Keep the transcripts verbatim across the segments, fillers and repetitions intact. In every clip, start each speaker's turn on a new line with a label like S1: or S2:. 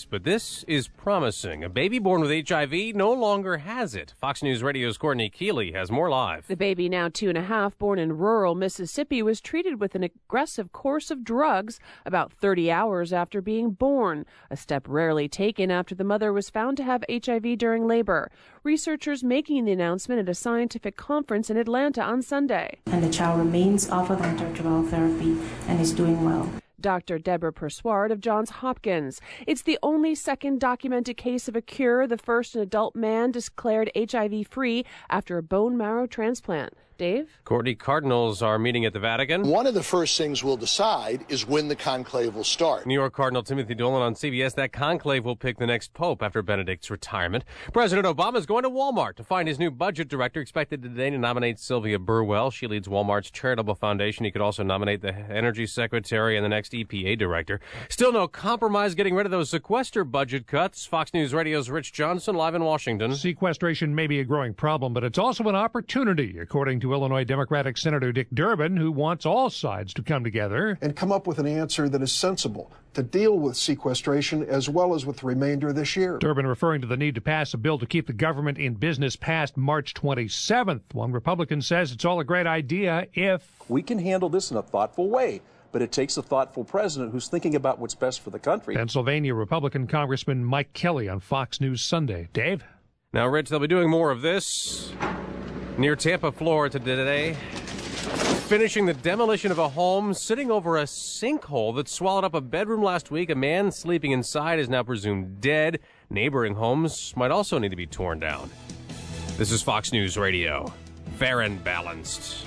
S1: but this is promising. A baby born with H I V no longer has it. Fox News Radio's Courtney Keeley has more live.
S2: The baby, now two and a half, born in rural Mississippi, was treated with an aggressive course of drugs about thirty hours after being born, a step rarely taken after the mother was found to have H I V during labor. Researchers making the announcement at a scientific conference in Atlanta on Sunday.
S3: And the child remains off of antiretroviral therapy and is doing well.
S2: Doctor Deborah Persuard of Johns Hopkins. It's the only second documented case of a cure, the first an adult man declared H I V-free after a bone marrow transplant. Dave?
S1: Courtney, Cardinals are meeting at the Vatican.
S4: One of the first things we'll decide is when the conclave will start.
S1: New York Cardinal Timothy Dolan on C B S. That conclave will pick the next pope after Benedict's retirement. President Obama is going to Walmart to find his new budget director, expected today to nominate Sylvia Burwell. She leads Walmart's charitable foundation. He could also nominate the energy secretary and the next E P A director. Still no compromise getting rid of those sequester budget cuts. Fox News Radio's Rich Johnson live in Washington.
S5: Sequestration may be a growing problem, but it's also an opportunity, according to Illinois Democratic Senator Dick Durbin, who wants all sides to come together
S6: and come up with an answer that is sensible to deal with sequestration as well as with the remainder of this year.
S5: Durbin referring to the need to pass a bill to keep the government in business past March twenty-seventh. One Republican says it's all a great idea if
S7: we can handle this in a thoughtful way. But it takes a thoughtful president who's thinking about what's best for the country.
S5: Pennsylvania Republican Congressman Mike Kelly on Fox News Sunday. Dave?
S1: Now, Rich, they'll be doing more of this near Tampa, Florida today, finishing the demolition of a home sitting over a sinkhole that swallowed up a bedroom last week. A man sleeping inside is now presumed dead. Neighboring homes might also need to be torn down. This is Fox News Radio. Fair and balanced.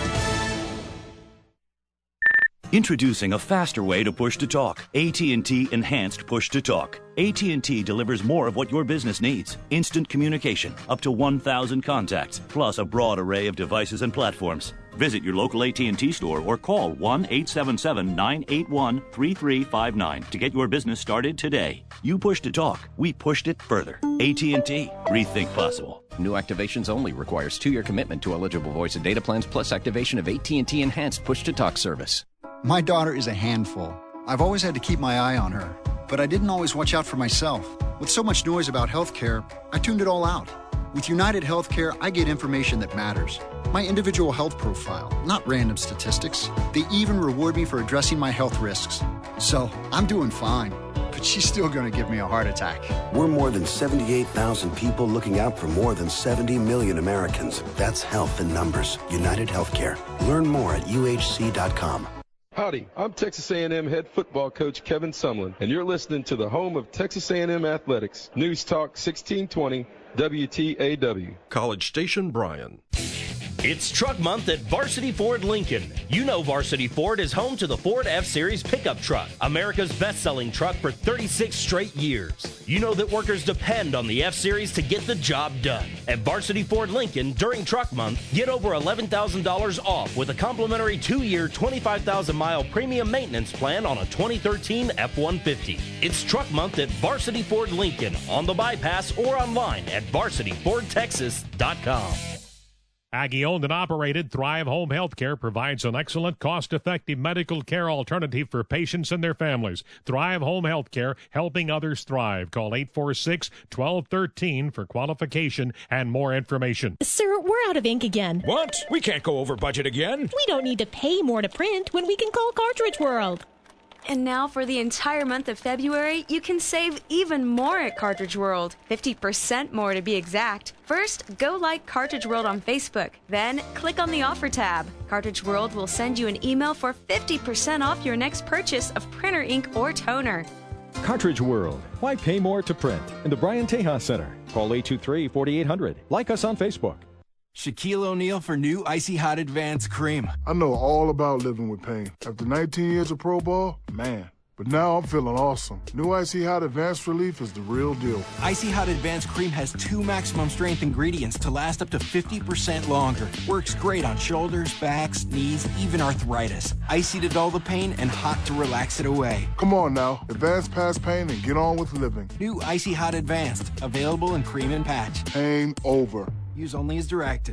S8: Introducing a faster way to push to talk. A T and T Enhanced Push to Talk. A T and T delivers more of what your business needs. Instant communication, up to one thousand contacts, plus a broad array of devices and platforms. Visit your local A T and T store or call one eight seven seven, nine eight one, three three five nine to get your business started today. You push to talk, we pushed it further. A T and T, rethink possible.
S9: New activations only requires two-year commitment to eligible voice and data plans plus activation of A T and T Enhanced Push to Talk service.
S10: My daughter is a handful. I've always had to keep my eye on her, but I didn't always watch out for myself. With so much noise about healthcare, I tuned it all out. With United Healthcare, I get information that matters. My individual health profile, not random statistics. They even reward me for addressing my health risks. So, I'm doing fine, but she's still gonna give me a heart attack.
S11: We're more than seventy-eight thousand people looking out for more than seventy million Americans. That's health in numbers. United Healthcare. Learn more at U H C dot com.
S12: Howdy, I'm Texas A and M head football coach Kevin Sumlin, and you're listening to the home of Texas A and M Athletics, News Talk sixteen twenty W T A W.
S13: College Station, Bryan.
S14: It's Truck Month at Varsity Ford Lincoln. You know Varsity Ford is home to the Ford F-Series pickup truck, America's best-selling truck for thirty-six straight years. You know that workers depend on the F-Series to get the job done. At Varsity Ford Lincoln, during Truck Month, get over eleven thousand dollars off with a complimentary two-year, twenty-five thousand mile premium maintenance plan on a twenty thirteen F one fifty. It's Truck Month at Varsity Ford Lincoln on the bypass or online at varsity ford texas dot com.
S5: Aggie-owned and operated Thrive Home Healthcare provides an excellent, cost-effective medical care alternative for patients and their families. Thrive Home Healthcare, helping others thrive. Call eight four six, one two one three for qualification and more information.
S15: Sir, we're out of ink again.
S16: What? We can't go over budget again.
S15: We don't need to pay more to print when we can call Cartridge World.
S17: And now for the entire month of February, you can save even more at Cartridge World. fifty percent more to be exact. First, go like Cartridge World on Facebook. Then, click on the offer tab. Cartridge World will send you an email for fifty percent off your next purchase of printer ink or toner.
S18: Cartridge World. Why pay more to print? In the Brian Tejas Center. Call eight two three, four eight zero zero. Like us on Facebook.
S19: Shaquille O'Neal for new Icy Hot Advanced Cream.
S20: I know all about living with pain. After nineteen years of pro ball, man. But now I'm feeling awesome. New Icy Hot Advanced Relief is the real deal.
S19: Icy Hot Advanced Cream has two maximum strength ingredients to last up to fifty percent longer. Works great on shoulders, backs, knees, even arthritis. Icy to dull the pain and hot to relax it away.
S20: Come on now. Advance past pain and get on with living.
S19: New Icy Hot Advanced. Available in cream and patch.
S20: Pain over.
S19: Use only as directed.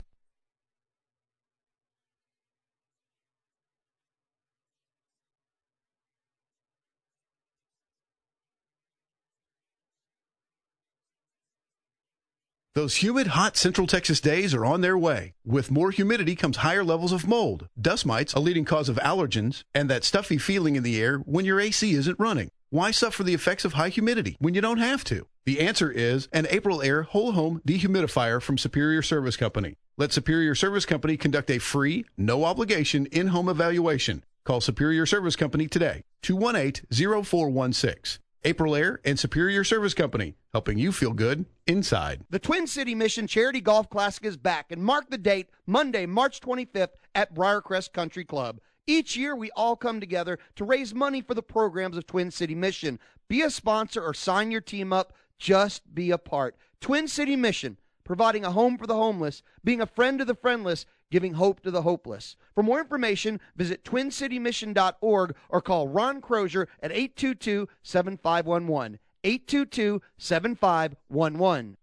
S21: Those humid, hot Central Texas days are on their way. With more humidity comes higher levels of mold, dust mites, a leading cause of allergens, and that stuffy feeling in the air when your A C isn't running. Why suffer the effects of high humidity when you don't have to? The answer is an Aprilaire whole home dehumidifier from Superior Service Company. Let Superior Service Company conduct a free, no obligation in-home evaluation. Call Superior Service Company today, two one eight, zero four one six. Aprilaire and Superior Service Company, helping you feel good inside.
S22: The Twin City Mission Charity Golf Classic is back, and mark the date, Monday, March twenty-fifth at Briarcrest Country Club. Each year, we all come together to raise money for the programs of Twin City Mission. Be a sponsor or sign your team up. Just be a part. Twin City Mission, providing a home for the homeless, being a friend to the friendless, giving hope to the hopeless. For more information, visit twin city mission dot org or call Ron Crozier at eight two two, seven five one one. eight two two, seven five one one.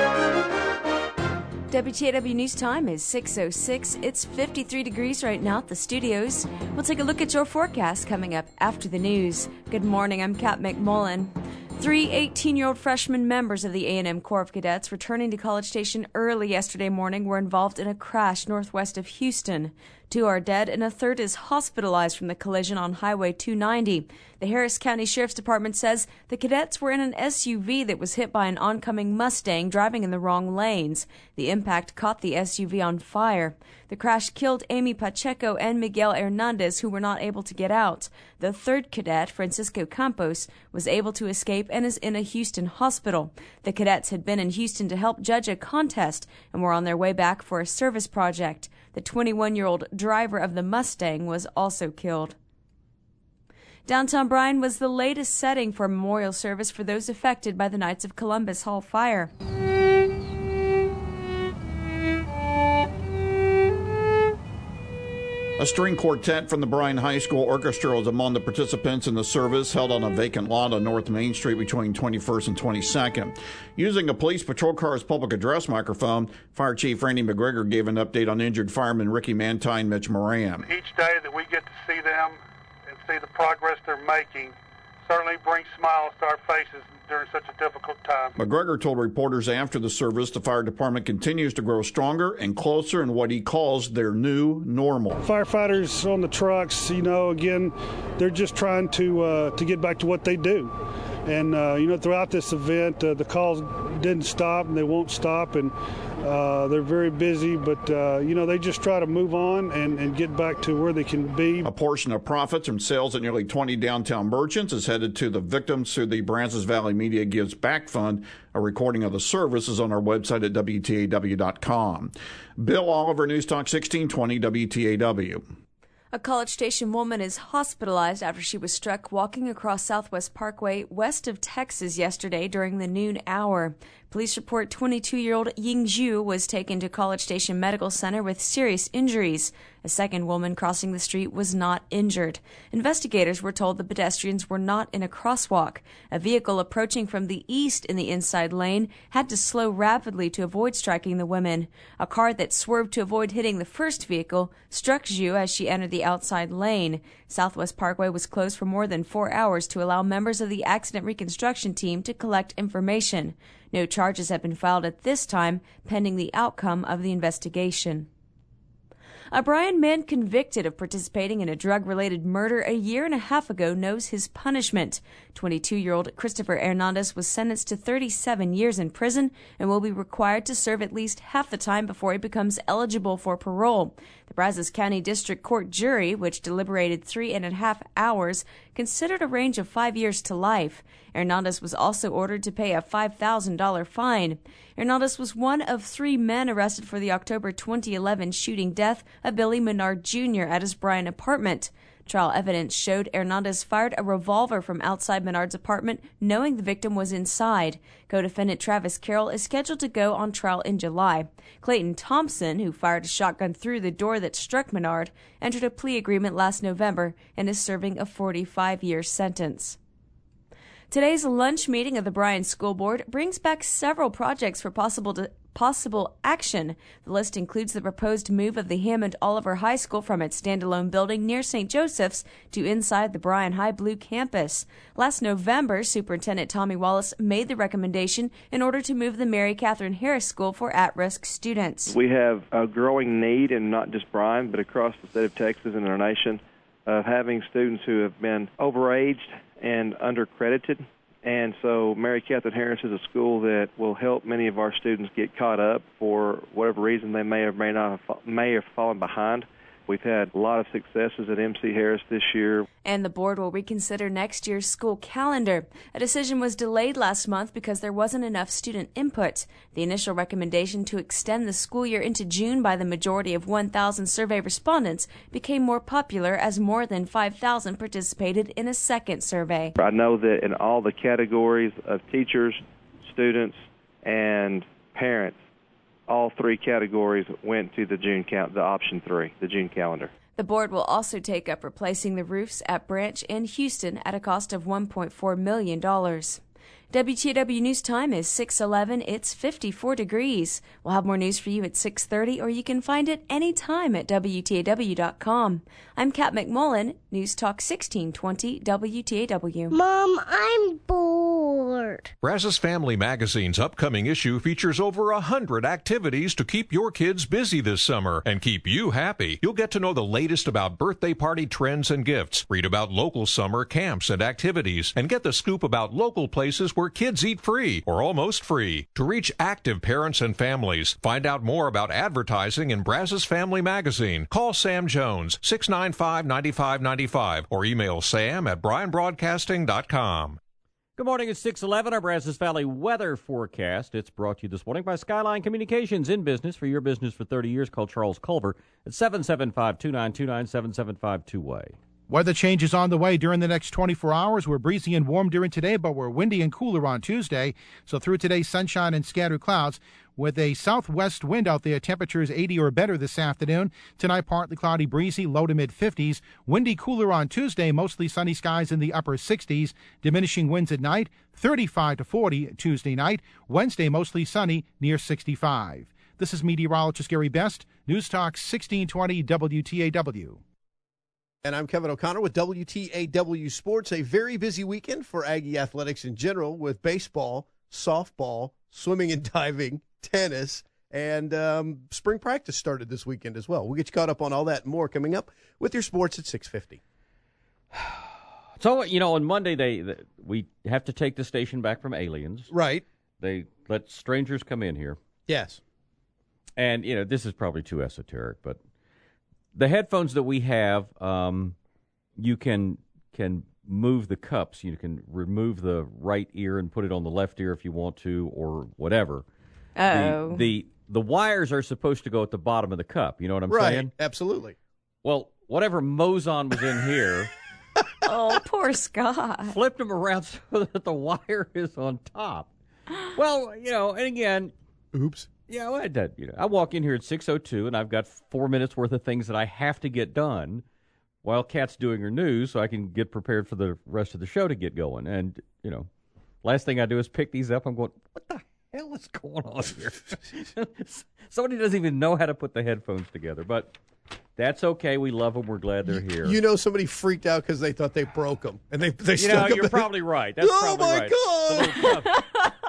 S17: W T A W News Time is six oh six. It's fifty-three degrees right now at the studios. We'll take a look at your forecast coming up after the news. Good morning, I'm Kat McMullen. Three eighteen-year-old freshman members of the A and M Corps of Cadets returning to College Station early yesterday morning were involved in a crash northwest of Houston. Two are dead and a third is hospitalized from the collision on Highway two ninety. The Harris County Sheriff's Department says the cadets were in an S U V that was hit by an oncoming Mustang driving in the wrong lanes. The impact caught the S U V on fire. The crash killed Amy Pacheco and Miguel Hernandez, who were not able to get out. The third cadet, Francisco Campos, was able to escape and is in a Houston hospital. The cadets had been in Houston to help judge a contest and were on their way back for a service project. The twenty-one-year-old driver of the Mustang was also killed. Downtown Bryan was the latest setting for a memorial service for those affected by the Knights of Columbus Hall fire.
S23: A string quartet from the Bryan High School Orchestra was among the participants in the service held on a vacant lot on North Main Street between twenty-first and twenty-second. Using a police patrol car's public address microphone, Fire Chief Randy McGregor gave an update on injured firemen Ricky Mantine, Mitch Moran.
S24: Each day that we get to see them and see the progress they're making certainly brings smiles to our faces during such a difficult time.
S23: McGregor told reporters after the service the fire department continues to grow stronger and closer in what he calls their new normal.
S25: Firefighters on the trucks, you know, again, they're just trying to uh, to get back to what they do. And, uh, you know, throughout this event, uh, the calls didn't stop and they won't stop. And uh, they're very busy, but, uh, you know, they just try to move on and, and get back to where they can be.
S23: A portion of profits from sales at nearly twenty downtown merchants is headed to the victims through the Brazos Valley Media Gives Back Fund. A recording of the service is on our website at W T A W dot com. Bill Oliver, News Talk sixteen twenty W T A W.
S17: A College Station woman is hospitalized after she was struck walking across Southwest Parkway west of Texas yesterday during the noon hour. Police report twenty-two-year-old Ying Zhu was taken to College Station Medical Center with serious injuries. A second woman crossing the street was not injured. Investigators were told the pedestrians were not in a crosswalk. A vehicle approaching from the east in the inside lane had to slow rapidly to avoid striking the women. A car that swerved to avoid hitting the first vehicle struck Zhu as she entered the outside lane. Southwest Parkway was closed for more than four hours to allow members of the accident reconstruction team to collect information. No charges have been filed at this time, pending the outcome of the investigation. A Bryan man convicted of participating in a drug-related murder a year and a half ago knows his punishment. twenty-two-year-old Christopher Hernandez was sentenced to thirty-seven years in prison and will be required to serve at least half the time before he becomes eligible for parole. The Brazos County District Court jury, which deliberated three and a half hours, considered a range of five years to life. Hernandez was also ordered to pay a five thousand dollars fine. Hernandez was one of three men arrested for the October twenty eleven shooting death of Billy Menard Junior at his Bryan apartment. Trial evidence showed Hernandez fired a revolver from outside Menard's apartment, knowing the victim was inside. Co-defendant Travis Carroll is scheduled to go on trial in July. Clayton Thompson, who fired a shotgun through the door that struck Menard, entered a plea agreement last November and is serving a forty-five-year sentence. Today's lunch meeting of the Bryan School Board brings back several projects for possible to possible action. The list includes the proposed move of the Hammond Oliver High School from its standalone building near Saint Joseph's to inside the Bryan High Blue campus. Last November, Superintendent Tommy Wallace made the recommendation in order to move the Mary Catherine Harris School for at-risk students.
S2: We have a growing need, and not just Bryan, but across the state of Texas and our nation, of having students who have been overaged and undercredited. And so Mary Catherine Harris is a school that will help many of our students get caught up for whatever reason they may or may not have, may have fallen behind. We've had a lot of successes at M C Harris this year.
S17: And the board will reconsider next year's school calendar. A decision was delayed last month because there wasn't enough student input. The initial recommendation to extend the school year into June by the majority of one thousand survey respondents became more popular as more than five thousand participated in a second survey.
S2: I know that in all the categories of teachers, students, and parents, all three categories went to the June count, the option three, the June calendar.
S17: The board will also take up replacing the roofs at Branch and Houston at a cost of one point four million dollars. W T A W News Time is six eleven. It's fifty-four degrees. We'll have more news for you at six thirty, or you can find it anytime at W T A W dot com. I'm Kat McMullen, News Talk sixteen twenty W T A W.
S3: Mom, I'm bored.
S5: Brazos Family Magazine's upcoming issue features over a hundred activities to keep your kids busy this summer and keep you happy. You'll get to know the latest about birthday party trends and gifts, read about local summer camps and activities, and get the scoop about local places where kids eat free or almost free. To reach active parents and families, find out more about advertising in Brazos Family Magazine. Call Sam Jones, six nine five, nine five nine five, or email sam at bryan broadcasting dot com.
S4: Good morning, it's six eleven, our Brazos Valley weather forecast. It's brought to you this morning by Skyline Communications, in business for your business for thirty years. Call Charles Culver at seven seven five, two nine two nine, seven seven five two way.
S6: Weather changes on the way during the next twenty-four hours. We're breezy and warm during today, but we're windy and cooler on Tuesday. So through today, sunshine and scattered clouds. With a southwest wind out there, temperatures eighty or better this afternoon. Tonight, partly cloudy, breezy, low to mid-fifties. Windy, cooler on Tuesday, mostly sunny skies in the upper sixties. Diminishing winds at night, thirty-five to forty Tuesday night. Wednesday, mostly sunny, near sixty-five. This is meteorologist Gary Best, News Talk sixteen twenty W T A W.
S7: And I'm Kevin O'Connor with W T A W Sports. A very busy weekend for Aggie athletics in general, with baseball, softball, swimming and diving, tennis, and um, spring practice started this weekend as well. We'll get you caught up on all that and more coming up with your sports at six fifty.
S4: So, you know, on Monday, they, they we have to take the station back from aliens.
S7: Right.
S4: They let strangers come in here.
S7: Yes.
S4: And, you know, this is probably too esoteric, but the headphones that we have, um, you can can move the cups. You can remove the right ear and put it on the left ear if you want to, or whatever.
S17: Uh-oh.
S4: The, the the wires are supposed to go at the bottom of the cup. You know what I'm
S7: right.
S4: saying?
S7: Absolutely.
S4: Well, whatever Mozon was in here.
S17: Oh, poor Scott.
S4: Flipped them around so that the wire is on top. Well, you know, and again.
S7: Oops.
S4: Yeah, well, I, did, you know, I walk in here at six oh two, and I've got four minutes worth of things that I have to get done while Kat's doing her news, so I can get prepared for the rest of the show to get going. And, you know, last thing I do is pick these up. I'm going, what the hell is going on here? Somebody doesn't even know how to put the headphones together, but that's okay. We love them. We're glad they're here.
S7: You know, somebody freaked out because they thought they broke them, and they they
S4: you
S7: stuck
S4: know,
S7: them
S4: you're
S7: in.
S4: probably right. That's
S7: oh
S4: probably
S7: my
S4: right.
S7: God!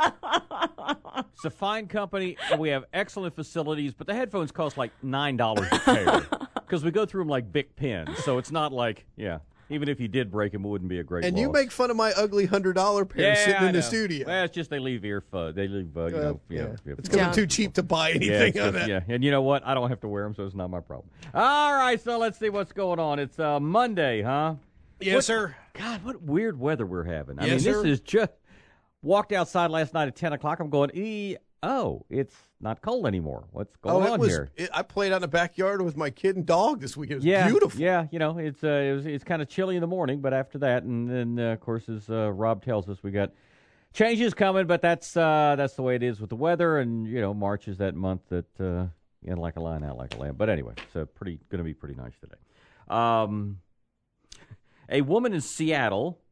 S4: It's a fine company, and we have excellent facilities, but the headphones cost like nine dollars a pair because we go through them like Bic pens. So it's not like, yeah, even if you did break them, it wouldn't be a great
S7: And
S4: loss.
S7: you make fun of my ugly one hundred dollar pair
S4: yeah,
S7: sitting
S4: I
S7: in the
S4: know.
S7: studio.
S4: Well, it's just they leave ear fuzz. They leave, uh, you
S7: Uh,
S4: know,
S7: yeah.
S4: yeah. yeah.
S7: It's going to be too cheap to buy anything
S4: yeah,
S7: on
S4: just,
S7: that.
S4: Yeah, and you know what? I don't have to wear them, so it's not my problem. All right, so let's see what's going on. It's uh, Monday, huh?
S7: Yes,
S4: what,
S7: sir.
S4: God, what weird weather we're having. I
S7: Yes,
S4: mean,
S7: sir.
S4: this is just... Walked outside last night at ten o'clock. I'm going, e- oh, it's not cold anymore. What's going
S7: oh, it
S4: on
S7: was,
S4: here?
S7: It, I played out in the backyard with my kid and dog this week. It was
S4: yeah,
S7: beautiful.
S4: Yeah, you know, it's uh, it was, it's kind of chilly in the morning, but after that, and then, uh, of course, as uh, Rob tells us, we got changes coming, but that's uh, that's the way it is with the weather, and, you know, March is that month that, uh, in like a line, out like a lamb. But anyway, it's uh, pretty going to be pretty nice today. Um, a woman in Seattle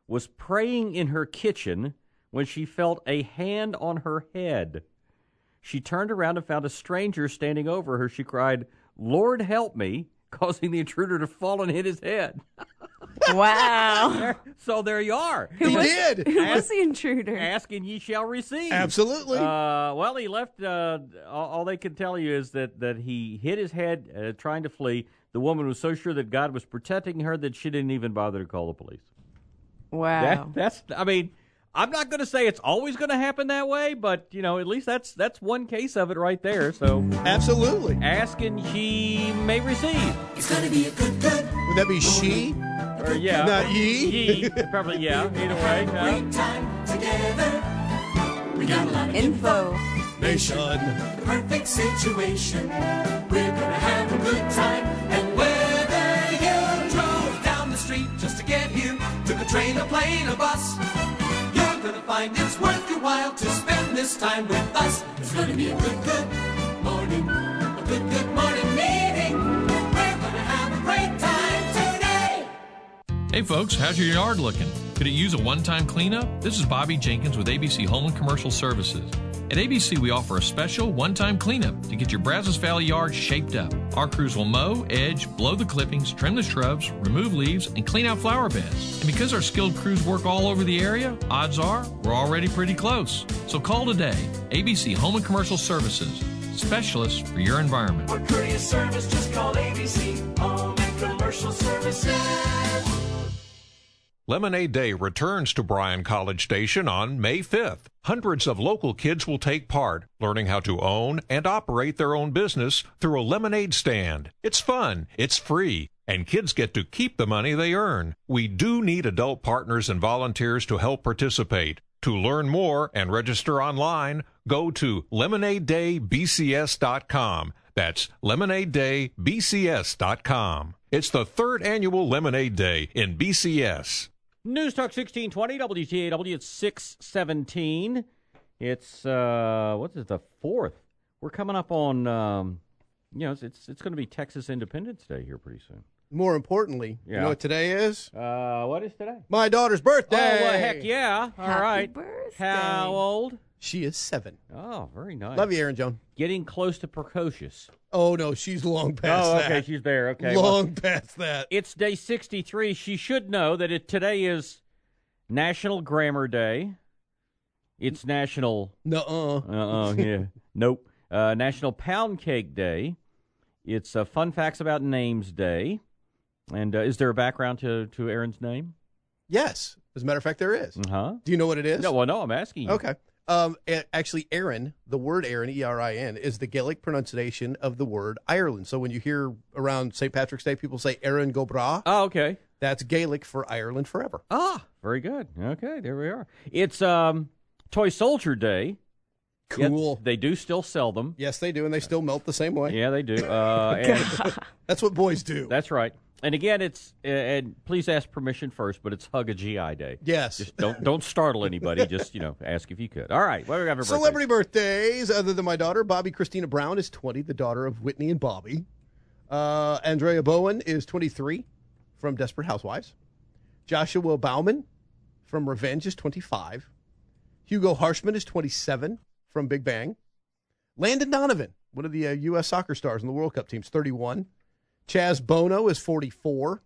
S4: was praying in her kitchen when she felt a hand on her head. She turned around and found a stranger standing over her. She cried, "Lord, help me," causing the intruder to fall and hit his head.
S1: Wow.
S4: There, so there you are.
S7: He did.
S1: Who was the intruder?
S4: Ask and ye shall receive.
S7: Absolutely.
S4: Uh, well, he left. Uh, all, all they can tell you is that, that he hit his head uh, trying to flee. The woman was so sure that God was protecting her that she didn't even bother to call the police.
S1: Wow.
S4: That, that's, I mean, I'm not going to say it's always going to happen that way, but, you know, at least that's that's one case of it right there. So
S7: absolutely.
S4: Ask and ye may receive.
S7: It's going to be a good, good. Would that be she?
S4: Or yeah.
S7: Not ye?
S4: Ye. Probably, yeah. Either way.
S1: Great time together. We got a lot of info.
S7: Nation.
S1: The perfect situation. We're gonna have a good time. And whether you drove down the street just to get here, took a train, a plane, a bus, you're gonna find it's worth your while to spend this time with us. It's gonna be a good, good morning. A good, good morning meeting. We're gonna have a great time today.
S8: Hey folks, how's your yard looking? Could it use a one-time cleanup? This is Bobby Jenkins with A B C Home and Commercial Services. At A B C, we offer a special one-time cleanup to get your Brazos Valley yard shaped up. Our crews will mow, edge, blow the clippings, trim the shrubs, remove leaves, and clean out flower beds. And because our skilled crews work all over the area, odds are we're already pretty close. So call today. A B C Home and Commercial Services, specialists for your environment.
S1: For courteous service, just call A B C Home and Commercial Services.
S9: Lemonade Day returns to Bryan College Station on May fifth. Hundreds of local kids will take part, learning how to own and operate their own business through a lemonade stand. It's fun, it's free, and kids get to keep the money they earn. We do need adult partners and volunteers to help participate. To learn more and register online, go to lemonade day b c s dot com. That's lemonade day b c s dot com. It's the third annual Lemonade Day in B C S.
S4: News Talk sixteen twenty, W T A W, it's six seventeen. It's, uh, what's it, the fourth? We're coming up on, um, you know, it's it's, it's going to be Texas Independence Day here pretty soon.
S7: More importantly,
S4: Yeah.
S7: you know what today is?
S4: Uh, what is today?
S7: My daughter's birthday.
S4: Oh, well, heck yeah. All
S1: Happy
S4: right.
S1: birthday.
S4: How old?
S7: She is seven.
S4: Oh, very nice.
S7: Love you, Aaron Joan.
S4: Getting close to precocious.
S7: Oh, no, she's long past
S4: oh,
S7: that.
S4: okay, she's there. Okay.
S7: Long
S4: well,
S7: past that.
S4: It's day sixty-three. She should know that it today is National Grammar Day. It's National...
S7: Nuh-uh.
S4: Uh-uh, yeah. Nope. Uh, National Pound Cake Day. It's uh, Fun Facts About Names Day. And uh, is there a background to, to Aaron's name?
S7: Yes. As a matter of fact, there is.
S4: Uh-huh.
S7: Do you know what it is?
S4: No, well, no, I'm asking you.
S7: Okay. Um, a- actually, Aaron, the word Aaron, E R I N, is the Gaelic pronunciation of the word Ireland. So when you hear around Saint Patrick's Day, people say Aaron go bra.
S4: Oh, okay.
S7: That's Gaelic for Ireland forever.
S4: Ah, very good. Okay, there we are. It's um, Toy Soldier Day.
S7: Cool.
S4: Yet they do still sell them.
S7: Yes, they do, and they still melt the same way.
S4: Yeah, they do. Uh, and
S7: That's what boys do.
S4: that's right. And again, it's uh, and please ask permission first, but it's Hug a G I Day.
S7: Yes.
S4: Just don't don't startle anybody. Just you know, ask if you could. All right. What do we have for
S7: Celebrity birthdays, other than my daughter, Bobby Christina Brown is twenty, the daughter of Whitney and Bobby. Uh, Andrea Bowen is twenty-three from Desperate Housewives. Joshua Bauman from Revenge is twenty-five. Hugo Harshman is twenty-seven from Big Bang. Landon Donovan, one of the uh, U S soccer stars in the World Cup team, is thirty-one. Chaz Bono is forty-four.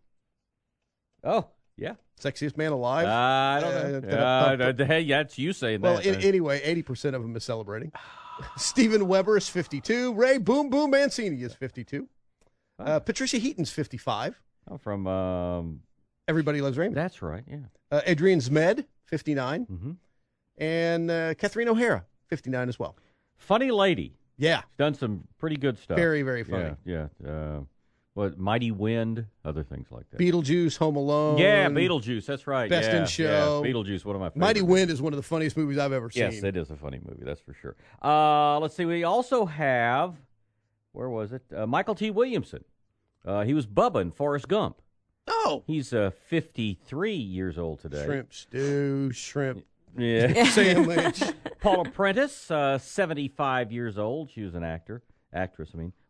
S4: Oh, yeah.
S7: Sexiest man alive.
S4: Uh, I don't know. Uh, uh, hey, that's you saying
S7: Well,
S4: that.
S7: in,
S4: uh,
S7: anyway, eighty percent of them is celebrating. Stephen Weber is fifty-two. Ray Boom Boom Mancini is fifty-two. Uh, Patricia Heaton's fifty-five.
S4: Oh, from um,
S7: Everybody Loves Raymond.
S4: That's right, yeah.
S7: Uh, Adrian Zmed, fifty-nine.
S4: Mm-hmm.
S7: And uh, Catherine O'Hara, fifty-nine as well.
S4: Funny lady.
S7: Yeah.
S4: She's done some pretty good stuff.
S7: Very, very funny.
S4: Yeah, yeah. Uh, what, Mighty Wind, other things like that.
S7: Beetlejuice, Home Alone.
S4: Yeah, Beetlejuice, that's right.
S7: Best
S4: yeah,
S7: in Show.
S4: Yeah, Beetlejuice, one of my favorites.
S7: Mighty Wind is one of the funniest movies I've ever seen.
S4: Yes, it is a funny movie, that's for sure. Uh, let's see, we also have, where was it? Uh, Michael T. Williamson. Uh, he was Bubba in Forrest Gump.
S7: Oh.
S4: He's uh, fifty-three years old today.
S7: Shrimp stew, shrimp
S4: Yeah.
S7: sandwich.
S4: Paula Prentice, uh, seventy-five years old. She was an actor, actress, I mean.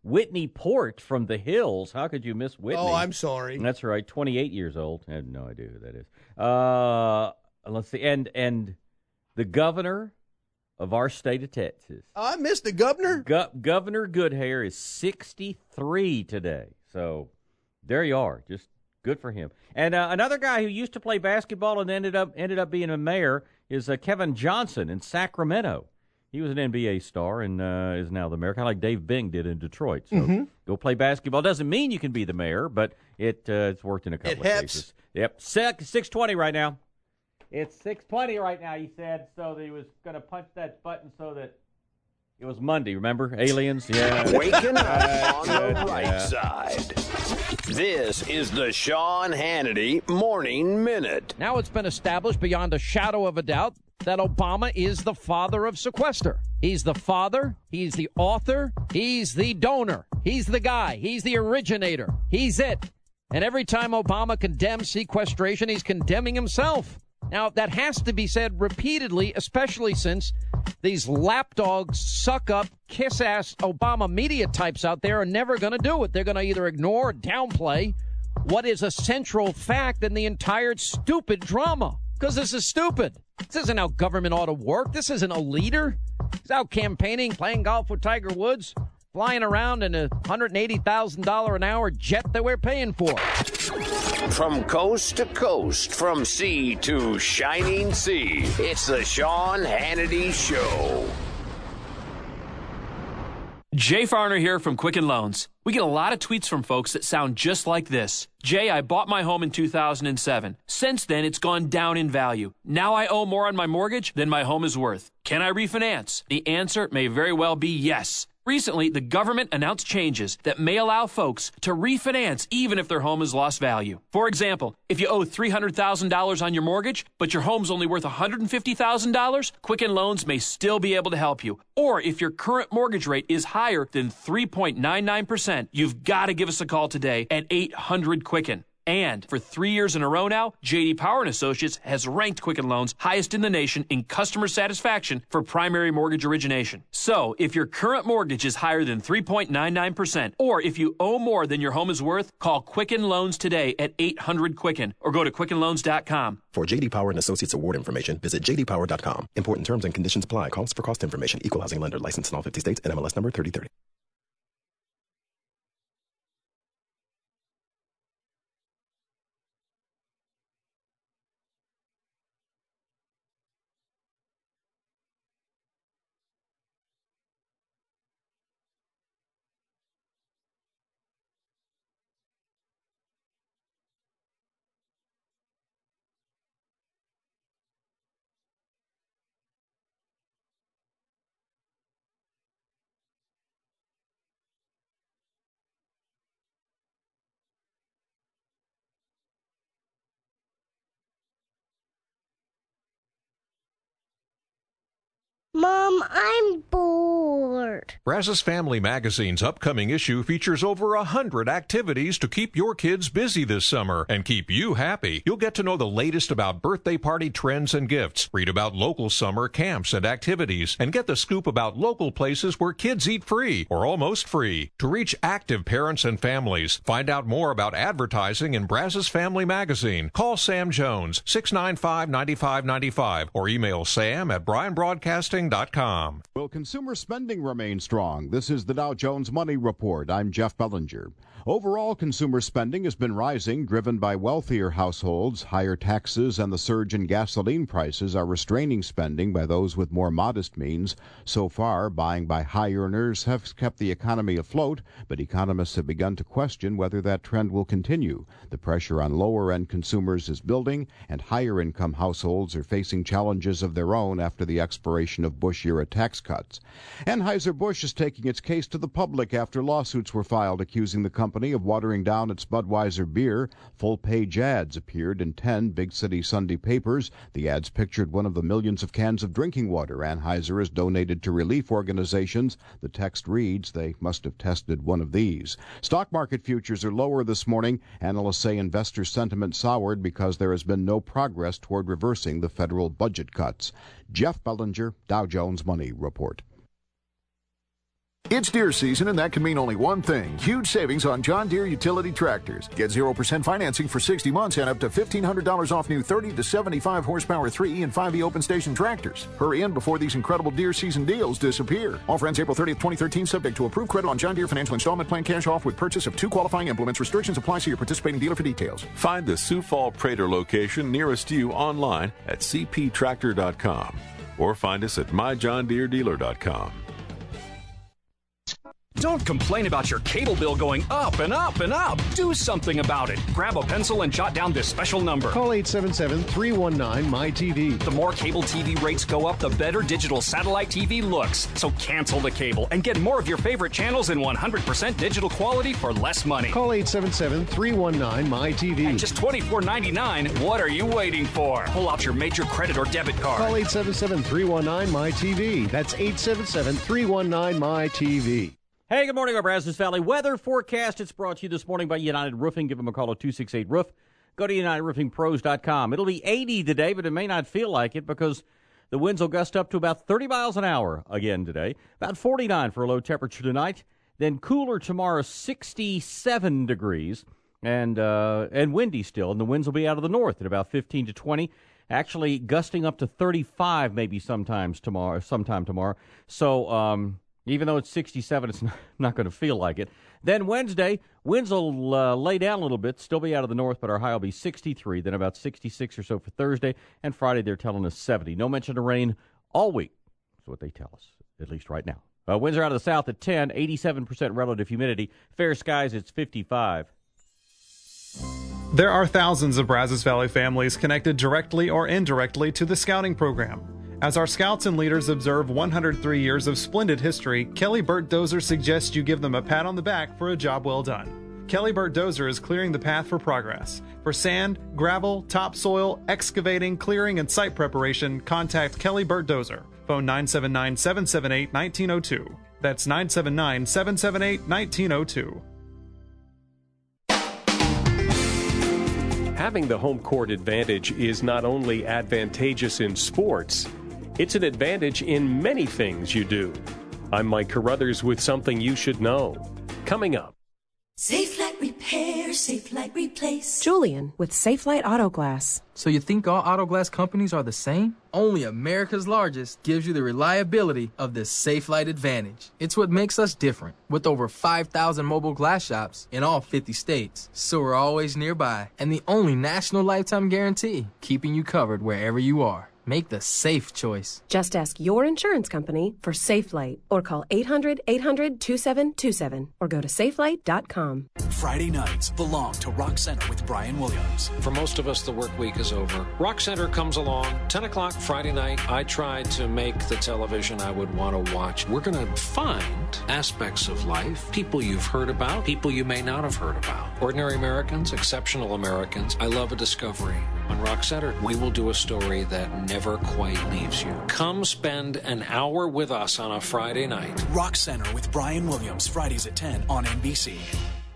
S4: Whitney Port from the Hills. How could you miss Whitney?
S7: Oh, I'm sorry.
S4: That's right, twenty-eight years old. I have no idea who that is. Uh, let's see, and and the governor of our state of Texas.
S7: I missed the governor.
S4: Go- Governor Goodhair is sixty-three today. So there you are. Just good for him. And uh, another guy who used to play basketball and ended up ended up being a mayor is uh, Kevin Johnson in Sacramento. He was an N B A star and uh, is now the mayor, kind of like Dave Bing did in Detroit. So
S7: Mhm.
S4: go play basketball. Doesn't mean you can be the mayor, but it uh, it's worked in a couple
S7: It
S4: of
S7: helps.
S4: cases. Yep, six twenty right now. It's six twenty right now, he said, so that he was going to punch that button so that it was Monday, remember? Aliens? Yeah.
S10: Waking up
S4: Uh,
S10: on
S4: good,
S10: the right
S4: yeah.
S10: side. This is the Sean Hannity Morning Minute.
S16: Now it's been established beyond a shadow of a doubt that Obama is the father of sequester. He's the father, he's the author, he's the donor, he's the guy, he's the originator, he's it. And every time Obama condemns sequestration, he's condemning himself. Now, that has to be said repeatedly, especially since these lapdogs, suck-up, kiss-ass Obama media types out there are never going to do it. They're going to either ignore or downplay what is a central fact in the entire stupid drama. Because this is stupid. This isn't how government ought to work. This isn't a leader. He's out campaigning, playing golf with Tiger Woods, flying around in a one hundred eighty thousand dollars an hour jet that we're paying for.
S10: From coast to coast, from sea to shining sea, it's the Sean Hannity Show.
S11: Jay Farner here from Quicken Loans. We get a lot of tweets from folks that sound just like this. Jay, I bought my home in two thousand seven. Since then, it's gone down in value. Now I owe more on my mortgage than my home is worth. Can I refinance? The answer may very well be yes. Recently, the government announced changes that may allow folks to refinance even if their home has lost value. For example, if you owe three hundred thousand dollars on your mortgage, but your home's only worth one hundred fifty thousand dollars, Quicken Loans may still be able to help you. Or if your current mortgage rate is higher than three point nine nine percent, you've got to give us a call today at eight hundred Quicken. And for three years in a row now, J D Power and Associates has ranked Quicken Loans highest in the nation in customer satisfaction for primary mortgage origination. So, if your current mortgage is higher than three point nine nine percent, or if you owe more than your home is worth, call Quicken Loans today at eight hundred Quicken or go to quicken loans dot com.
S12: For J D Power and Associates award information, visit j d power dot com. Important terms and conditions apply. Calls for cost information. Equal housing lender. Licensed in all fifty states. N M L S number thirty thirty.
S3: Mom, I'm bored.
S9: Brazos Family Magazine's upcoming issue features over a hundred activities to keep your kids busy this summer and keep you happy. You'll get to know the latest about birthday party trends and gifts, read about local summer camps and activities, and get the scoop about local places where kids eat free or almost free. To reach active parents and families, find out more about advertising in Brazos Family Magazine. Call Sam Jones, six nine five, nine five nine five, or email sam at bryan broadcasting dot com.
S13: Will consumer spending remain strong? This is the Dow Jones Money Report. I'm Jeff Bellinger. Overall, consumer spending has been rising, driven by wealthier households. Higher taxes and the surge in gasoline prices are restraining spending by those with more modest means. So far, buying by high earners has kept the economy afloat, but economists have begun to question whether that trend will continue. The pressure on lower-end consumers is building, and higher-income households are facing challenges of their own after the expiration of Bush-era tax cuts. Anheuser-Busch is taking its case to the public after lawsuits were filed accusing the company of watering down its Budweiser beer. Full-page ads appeared in ten big-city Sunday papers. The ads pictured one of the millions of cans of drinking water Anheuser has donated to relief organizations. The text reads, "They must have tested one of these." Stock market futures are lower this morning. Analysts say investor sentiment soured because there has been no progress toward reversing the federal budget cuts. Jeff Bellinger, Dow Jones Money Report.
S14: It's deer season, and that can mean only one thing. Huge savings on John Deere utility tractors. Get zero percent financing for sixty months and up to fifteen hundred dollars off new thirty to seventy-five horsepower three E and five E open station tractors. Hurry in before these incredible deer season deals disappear. Offer ends April thirtieth, twenty thirteen, subject to approved credit on John Deere financial installment plan cash off with purchase of two qualifying implements. Restrictions apply, so your participating dealer for details.
S15: Find the Sioux Falls Prater location nearest you online at c p tractor dot com or find us at my john deere dealer dot com.
S18: Don't complain about your cable bill going up and up and up. Do something about it. Grab a pencil and jot down this special number.
S19: Call eight seven seven, three one nine, M Y T V.
S18: The more cable T V rates go up, the better digital satellite T V looks. So cancel the cable and get more of your favorite channels in one hundred percent digital quality for less money.
S19: Call eight seven seven, three one nine, M Y T V.
S18: At just twenty-four ninety-nine, what are you waiting for? Pull out your major credit or debit card.
S19: Call eight seven seven, three one nine, M Y T V. That's eight seven seven, three one nine, M Y T V.
S4: Hey, good morning, our Brazos Valley weather forecast. It's brought to you this morning by United Roofing. Give them a call at two six eight roof. Go to united roofing pros dot com. It'll be eighty today, but it may not feel like it because the winds will gust up to about thirty miles an hour again today. About forty-nine for a low temperature tonight. Then cooler tomorrow, sixty-seven degrees, and uh, and windy still. And the winds will be out of the north at about fifteen to twenty. Actually, gusting up to thirty-five maybe sometimes tomorrow, sometime tomorrow. So, um... even though it's sixty-seven, it's not, not going to feel like it. Then Wednesday, winds will uh, lay down a little bit, still be out of the north, but our high will be sixty-three, then about sixty-six or so for Thursday. And Friday, they're telling us seventy. No mention of rain all week. That's what they tell us, at least right now. Uh, winds are out of the south at ten, eighty-seven percent relative humidity. Fair skies, it's fifty-five.
S20: There are thousands of Brazos Valley families connected directly or indirectly to the Scouting program. As our scouts and leaders observe one hundred three years of splendid history, Kelly Burt Dozer suggests you give them a pat on the back for a job well done. Kelly Burt Dozer is clearing the path for progress. For sand, gravel, topsoil, excavating, clearing, and site preparation, contact Kelly Burt Dozer. Phone nine seven nine, seven seven eight, one nine zero two. That's nine seven nine, seven seven eight, one nine zero two.
S26: Having the home court advantage is not only advantageous in sports, it's an advantage in many things you do. I'm Mike Carruthers with something you should know. Coming up.
S27: Safe Light Repair, Safe Light Replace.
S28: Julian with Safe Light Auto Glass.
S29: So you think all auto glass companies are the same? Only America's largest gives you the reliability of the Safe Light advantage. It's what makes us different, with over five thousand mobile glass shops in all fifty states. So we're always nearby, and the only national lifetime guarantee, keeping you covered wherever you are. Make the safe choice.
S28: Just ask your insurance company for Safe Light or call eight hundred, eight hundred, two seven two seven or go to safe light dot com.
S30: Friday nights belong to Rock Center with Brian Williams.
S31: For most of us, the work week is over. Rock Center comes along, ten o'clock Friday night. I try to make the television I would want to watch. We're going to find aspects of life, people you've heard about, people you may not have heard about. Ordinary Americans, exceptional Americans. I love a discovery. On Rock Center, we will do a story that never quite leaves you. Come spend an hour with us on a Friday night.
S30: Rock Center with Brian Williams, Fridays at ten on N B C.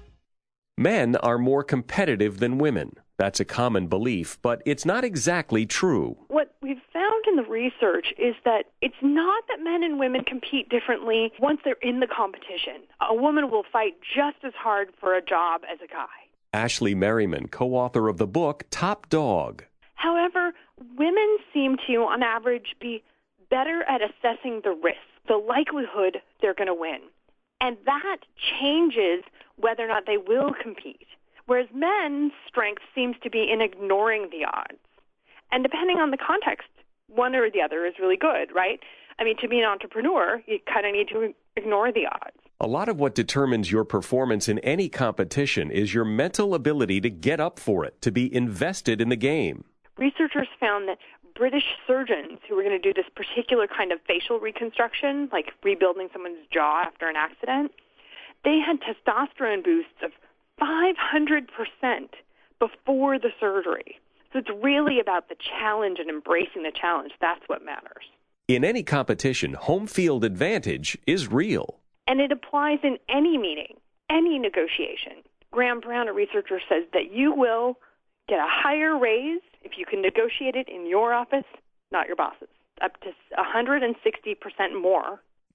S26: Men are more competitive than women. That's a common belief, but it's not exactly true.
S32: What we've found in the research is that it's not that men and women compete differently once they're in the competition. A woman will fight just as hard for a job as a guy.
S26: Ashley Merriman, co-author of the book Top Dog.
S32: However, women seem to, on average, be better at assessing the risk, the likelihood they're going to win. And that changes whether or not they will compete. Whereas men's strength seems to be in ignoring the odds. And depending on the context, one or the other is really good, right? I mean, to be an entrepreneur, you kind of need to ignore the odds.
S26: A lot of what determines your performance in any competition is your mental ability to get up for it, to be invested in the game.
S32: Researchers found that British surgeons who were going to do this particular kind of facial reconstruction, like rebuilding someone's jaw after an accident, they had testosterone boosts of five hundred percent before the surgery. So it's really about the challenge and embracing the challenge. That's what matters.
S26: In any competition, home field advantage is real.
S32: And it applies in any meeting, any negotiation. Graham Brown, a researcher, says that you will get a higher raise if you can negotiate it in your office, not your boss's, up to one hundred sixty percent more.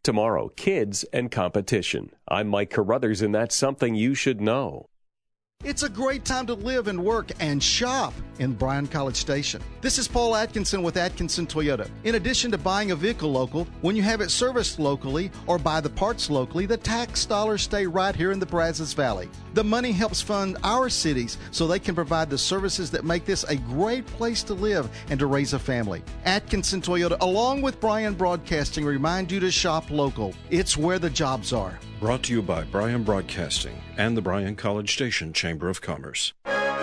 S26: Tomorrow, kids and competition. I'm Mike Carruthers, and that's something you should know.
S1: It's a great time to live and work and shop in Bryan College Station. This is Paul Atkinson with Atkinson Toyota. In addition to buying a vehicle local, when you have it serviced locally or buy the parts locally, the tax dollars stay right here in the Brazos Valley. The money helps fund our cities so they can provide the services that make this a great place to live and to raise a family. Atkinson Toyota, along with Bryan Broadcasting, remind you to shop local. It's where the jobs are.
S2: Brought to you by Bryan Broadcasting and the Bryan College Station Chamber of Commerce.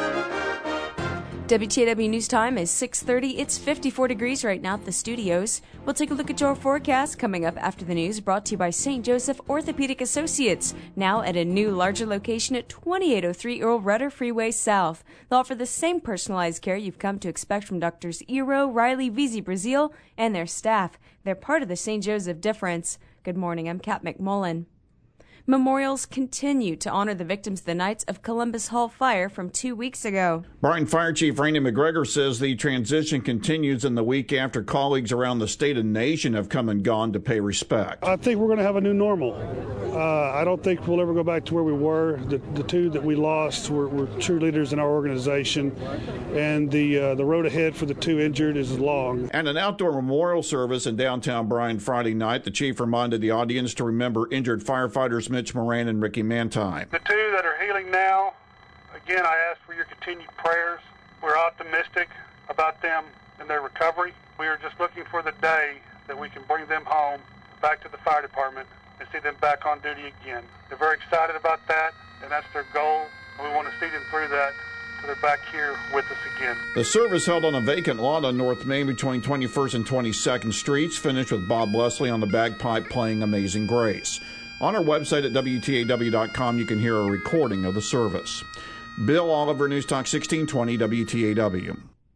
S5: W T A W News Time is six thirty. It's fifty-four degrees right now at the studios. We'll take a look at your forecast coming up after the news, brought to you by Saint Joseph Orthopedic Associates, now at a new, larger location at twenty-eight oh three Earl Rudder Freeway South. They'll offer the same personalized care you've come to expect from Doctors Ero, Riley, Vizzi, Brazil, and their staff. They're part of the Saint Joseph difference. Good morning, I'm Kat McMullen. Memorials continue to honor the victims of the Knights of Columbus Hall fire from two weeks ago.
S6: Bryan Fire Chief Randy McGregor says the transition continues in the week after colleagues around the state and nation have come and gone to pay respect.
S7: I think we're going to have a new normal. Uh, I don't think we'll ever go back to where we were. The, the two that we lost were, were true leaders in our organization, and the uh, the road ahead for the two injured is long.
S6: At an outdoor memorial service in downtown Bryan Friday night, the chief reminded the audience to remember injured firefighters Mitch Moran and Ricky Mantine.
S8: The two that are healing now, again, I ask for your continued prayers. We're optimistic about them and their recovery. We are just looking for the day that we can bring them home, back to the fire department, and see them back on duty again. They're very excited about that, and that's their goal. And we want to see them through that so they're back here with us again.
S6: The service held on a vacant lot on North Main between twenty-first and twenty-second Streets, finished with Bob Leslie on the bagpipe playing Amazing Grace. On our website at W T A W dot com, you can hear a recording of the service. Bill Oliver, News Talk sixteen twenty W T A W.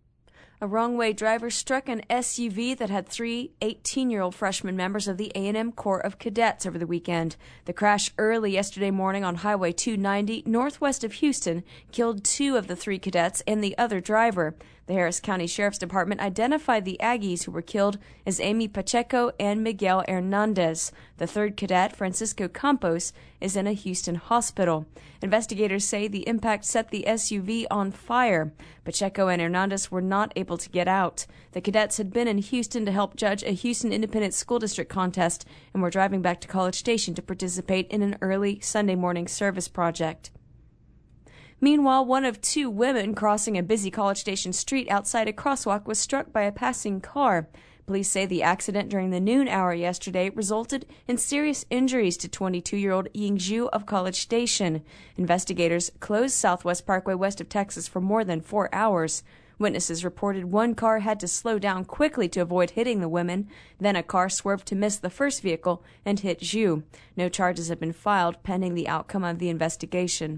S5: A wrong-way driver struck an S U V that had three eighteen-year-old freshman members of the A and M Corps of Cadets over the weekend. The crash early yesterday morning on Highway two ninety, northwest of Houston, killed two of the three cadets and the other driver. The Harris County Sheriff's Department identified the Aggies who were killed as Amy Pacheco and Miguel Hernandez. The third cadet, Francisco Campos, is in a Houston hospital. Investigators say the impact set the S U V on fire. Pacheco and Hernandez were not able to get out. The cadets had been in Houston to help judge a Houston Independent School District contest and were driving back to College Station to participate in an early Sunday morning service project. Meanwhile, one of two women crossing a busy College Station street outside a crosswalk was struck by a passing car. Police say the accident during the noon hour yesterday resulted in serious injuries to twenty-two-year-old Ying Zhu of College Station. Investigators closed Southwest Parkway west of Texas for more than four hours. Witnesses reported one car had to slow down quickly to avoid hitting the women. Then a car swerved to miss the first vehicle and hit Zhu. No charges have been filed pending the outcome of the investigation.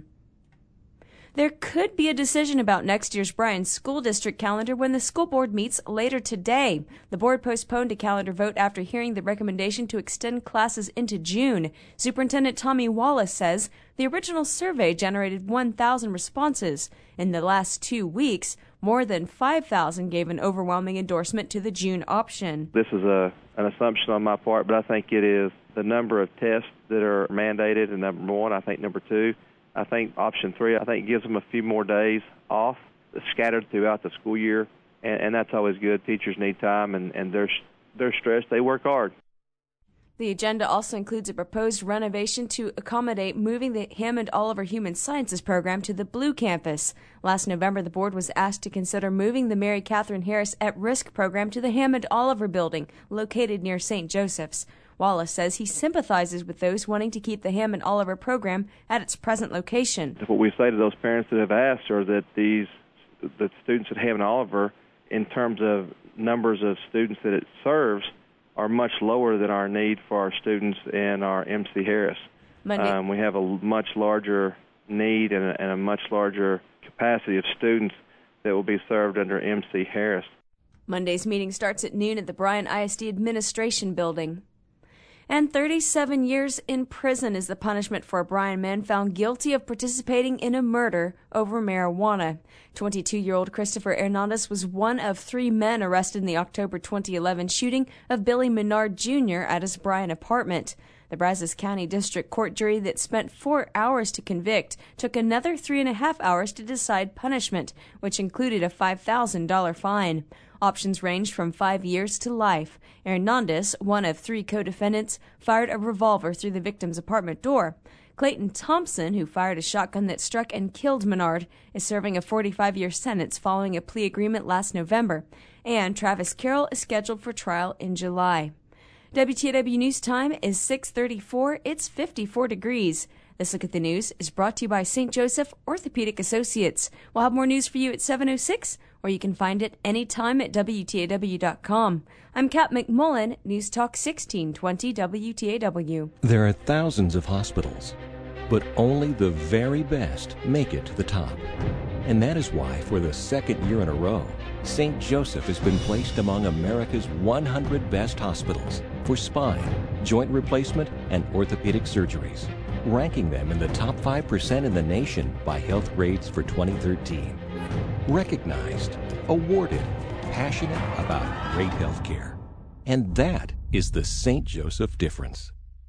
S5: There could be a decision about next year's Bryan School District calendar when the school board meets later today. The board postponed a calendar vote after hearing the recommendation to extend classes into June. Superintendent Tommy Wallace says the original survey generated one thousand responses. In the last two weeks, more than five thousand gave an overwhelming endorsement to the June option.
S17: This is a an assumption on my part, but I think it is the number of tests that are mandated, and number one, I think number two, I think option three, I think gives them a few more days off scattered throughout the school year, and, and that's always good. Teachers need time, and, and they're, they're stressed. They work hard.
S5: The agenda also includes a proposed renovation to accommodate moving the Hammond Oliver Human Sciences program to the Blue Campus. Last November, the board was asked to consider moving the Mary Catherine Harris at-risk program to the Hammond Oliver building, located near Saint Joseph's. Wallace says he sympathizes with those wanting to keep the Hammond Oliver program at its present location.
S17: What we say to those parents that have asked are that these the students at Hammond Oliver, in terms of numbers of students that it serves, are much lower than our need for our students in our M C Harris. Um, we have a much larger need and a, and a much larger capacity of students that will be served under M C Harris.
S5: Monday's meeting starts at noon at the Bryan I S D Administration Building. And thirty-seven years in prison is the punishment for a Bryan man found guilty of participating in a murder over marijuana. twenty-two-year-old Christopher Hernandez was one of three men arrested in the October twenty eleven shooting of Billy Menard Junior at his Bryan apartment. The Brazos County District Court jury that spent four hours to convict took another three and a half hours to decide punishment, which included a five thousand dollars fine. Options ranged from five years to life. Hernandez, one of three co-defendants, fired a revolver through the victim's apartment door. Clayton Thompson, who fired a shotgun that struck and killed Menard, is serving a forty-five-year sentence following a plea agreement last November. And Travis Carroll is scheduled for trial in July. W T A W News Time is six thirty-four. It's fifty-four degrees. This Look at the News is brought to you by Saint Joseph Orthopedic Associates. We'll have more news for you at seven oh six, or you can find it anytime at W T A W dot com. I'm Kat McMullen, News Talk sixteen twenty W T A W.
S3: There are thousands of hospitals, but only the very best make it to the top. And that is why, for the second year in a row, Saint Joseph has been placed among America's one hundred best hospitals for spine, joint replacement, and orthopedic surgeries, ranking them in the top five percent in the nation by Health Grades for twenty thirteen. Recognized, awarded, passionate about great health care. And that is the Saint Joseph difference.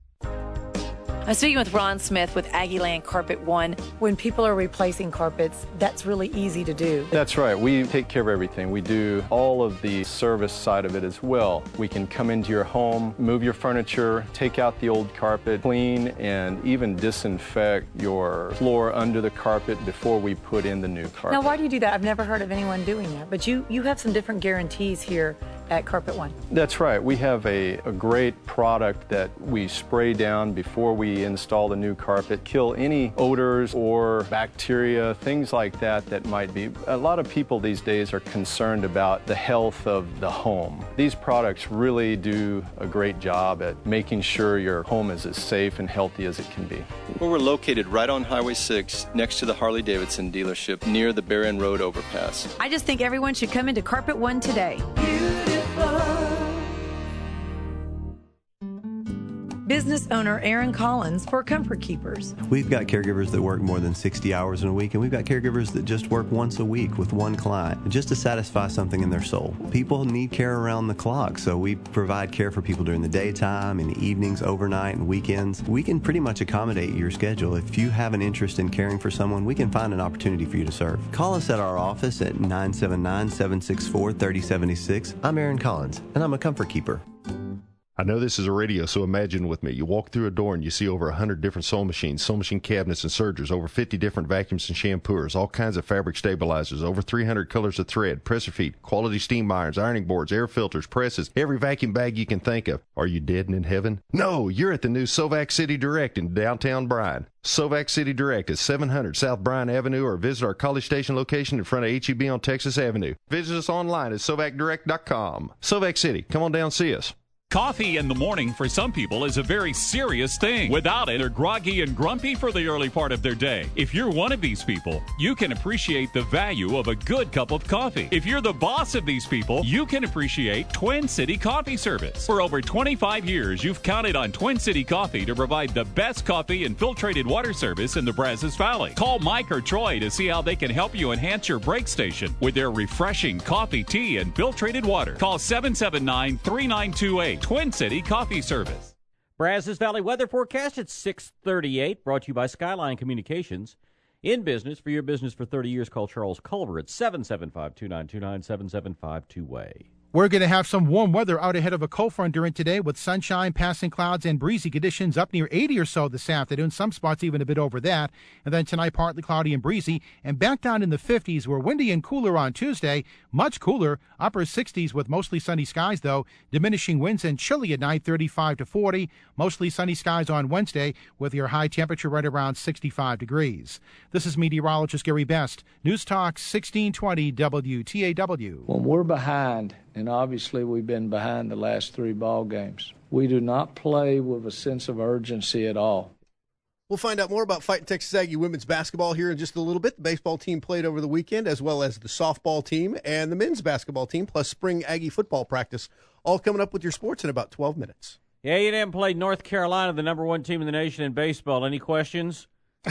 S9: I'm speaking with Ron Smith with Aggieland Carpet One. When people are replacing carpets, that's really easy to do.
S10: That's right. We take care of everything. We do all of the service side of it as well. We can come into your home, move your furniture, take out the old carpet, clean, and even disinfect your floor under the carpet before we put in the new carpet.
S9: Now, why do you do that? I've never heard of anyone doing that, but you, you have some different guarantees here at Carpet One.
S10: That's right. We have a, a great product that we spray down before we install the new carpet, kill any odors or bacteria, things like that that might be. A lot of people these days are concerned about the health of the home. These products really do a great job at making sure your home is as safe and healthy as it can be.
S11: Well, we're located right on Highway six next to the Harley-Davidson dealership near the Barron Road overpass.
S9: I just think everyone should come into Carpet One today. Business owner Aaron Collins for Comfort Keepers.
S12: We've got caregivers that work more than sixty hours in a week, and we've got caregivers that just work once a week with one client, just to satisfy something in their soul. People need care around the clock, so we provide care for people during the daytime, in the evenings, overnight, and weekends. We can pretty much accommodate your schedule. If you have an interest in caring for someone, we can find an opportunity for you to serve. Call us at our office at nine seven nine, seven six four, three oh seven six. I'm Aaron Collins, and I'm a Comfort Keeper.
S13: I know this is a radio, so imagine with me. You walk through a door and you see over one hundred different sewing machines, sewing machine cabinets and sergers, over fifty different vacuums and shampoos, all kinds of fabric stabilizers, over three hundred colors of thread, presser feet, quality steam irons, ironing boards, air filters, presses, every vacuum bag you can think of. Are you dead and in heaven? No, you're at the new Sovac City Direct in downtown Bryan. Sovac City Direct is seven hundred South Bryan Avenue, or visit our College Station location in front of H E B on Texas Avenue. Visit us online at sovac direct dot com. Sovac City, come on down and see us.
S16: Coffee in the morning for some people is a very serious thing. Without it, they're groggy and grumpy for the early part of their day. If you're one of these people, you can appreciate the value of a good cup of coffee. If you're the boss of these people, you can appreciate Twin City Coffee Service. For over twenty-five years, you've counted on Twin City Coffee to provide the best coffee and filtrated water service in the Brazos Valley. Call Mike or Troy to see how they can help you enhance your break station with their refreshing coffee, tea, and filtrated water. Call seven seven nine, three nine two eight. Twin City Coffee Service.
S4: Brazos Valley weather forecast at six thirty-eight, brought to you by Skyline Communications. In business, for your business for thirty years, call Charles Culver at seven seven five, two nine two nine, seven seven five two way.
S21: We're going to have some warm weather out ahead of a cold front during today with sunshine, passing clouds, and breezy conditions up near eighty or so this afternoon. Some spots even a bit over that. And then tonight, partly cloudy and breezy, and back down in the fifties. We're windy and cooler on Tuesday. Much cooler, upper sixties with mostly sunny skies, though. Diminishing winds and chilly at night, thirty-five to forty. Mostly sunny skies on Wednesday with your high temperature right around sixty-five degrees. This is meteorologist Gary Best. News Talk sixteen twenty W T A W.
S22: When we're behind, and obviously we've been behind the last three ball games, we do not play with a sense of urgency at all.
S23: We'll find out more about Fighting Texas Aggie women's basketball here in just a little bit. The baseball team played over the weekend, as well as the softball team and the men's basketball team, plus spring Aggie football practice, all coming up with your sports in about twelve minutes.
S4: A and M played North Carolina, the number one team in the nation in baseball. Any questions?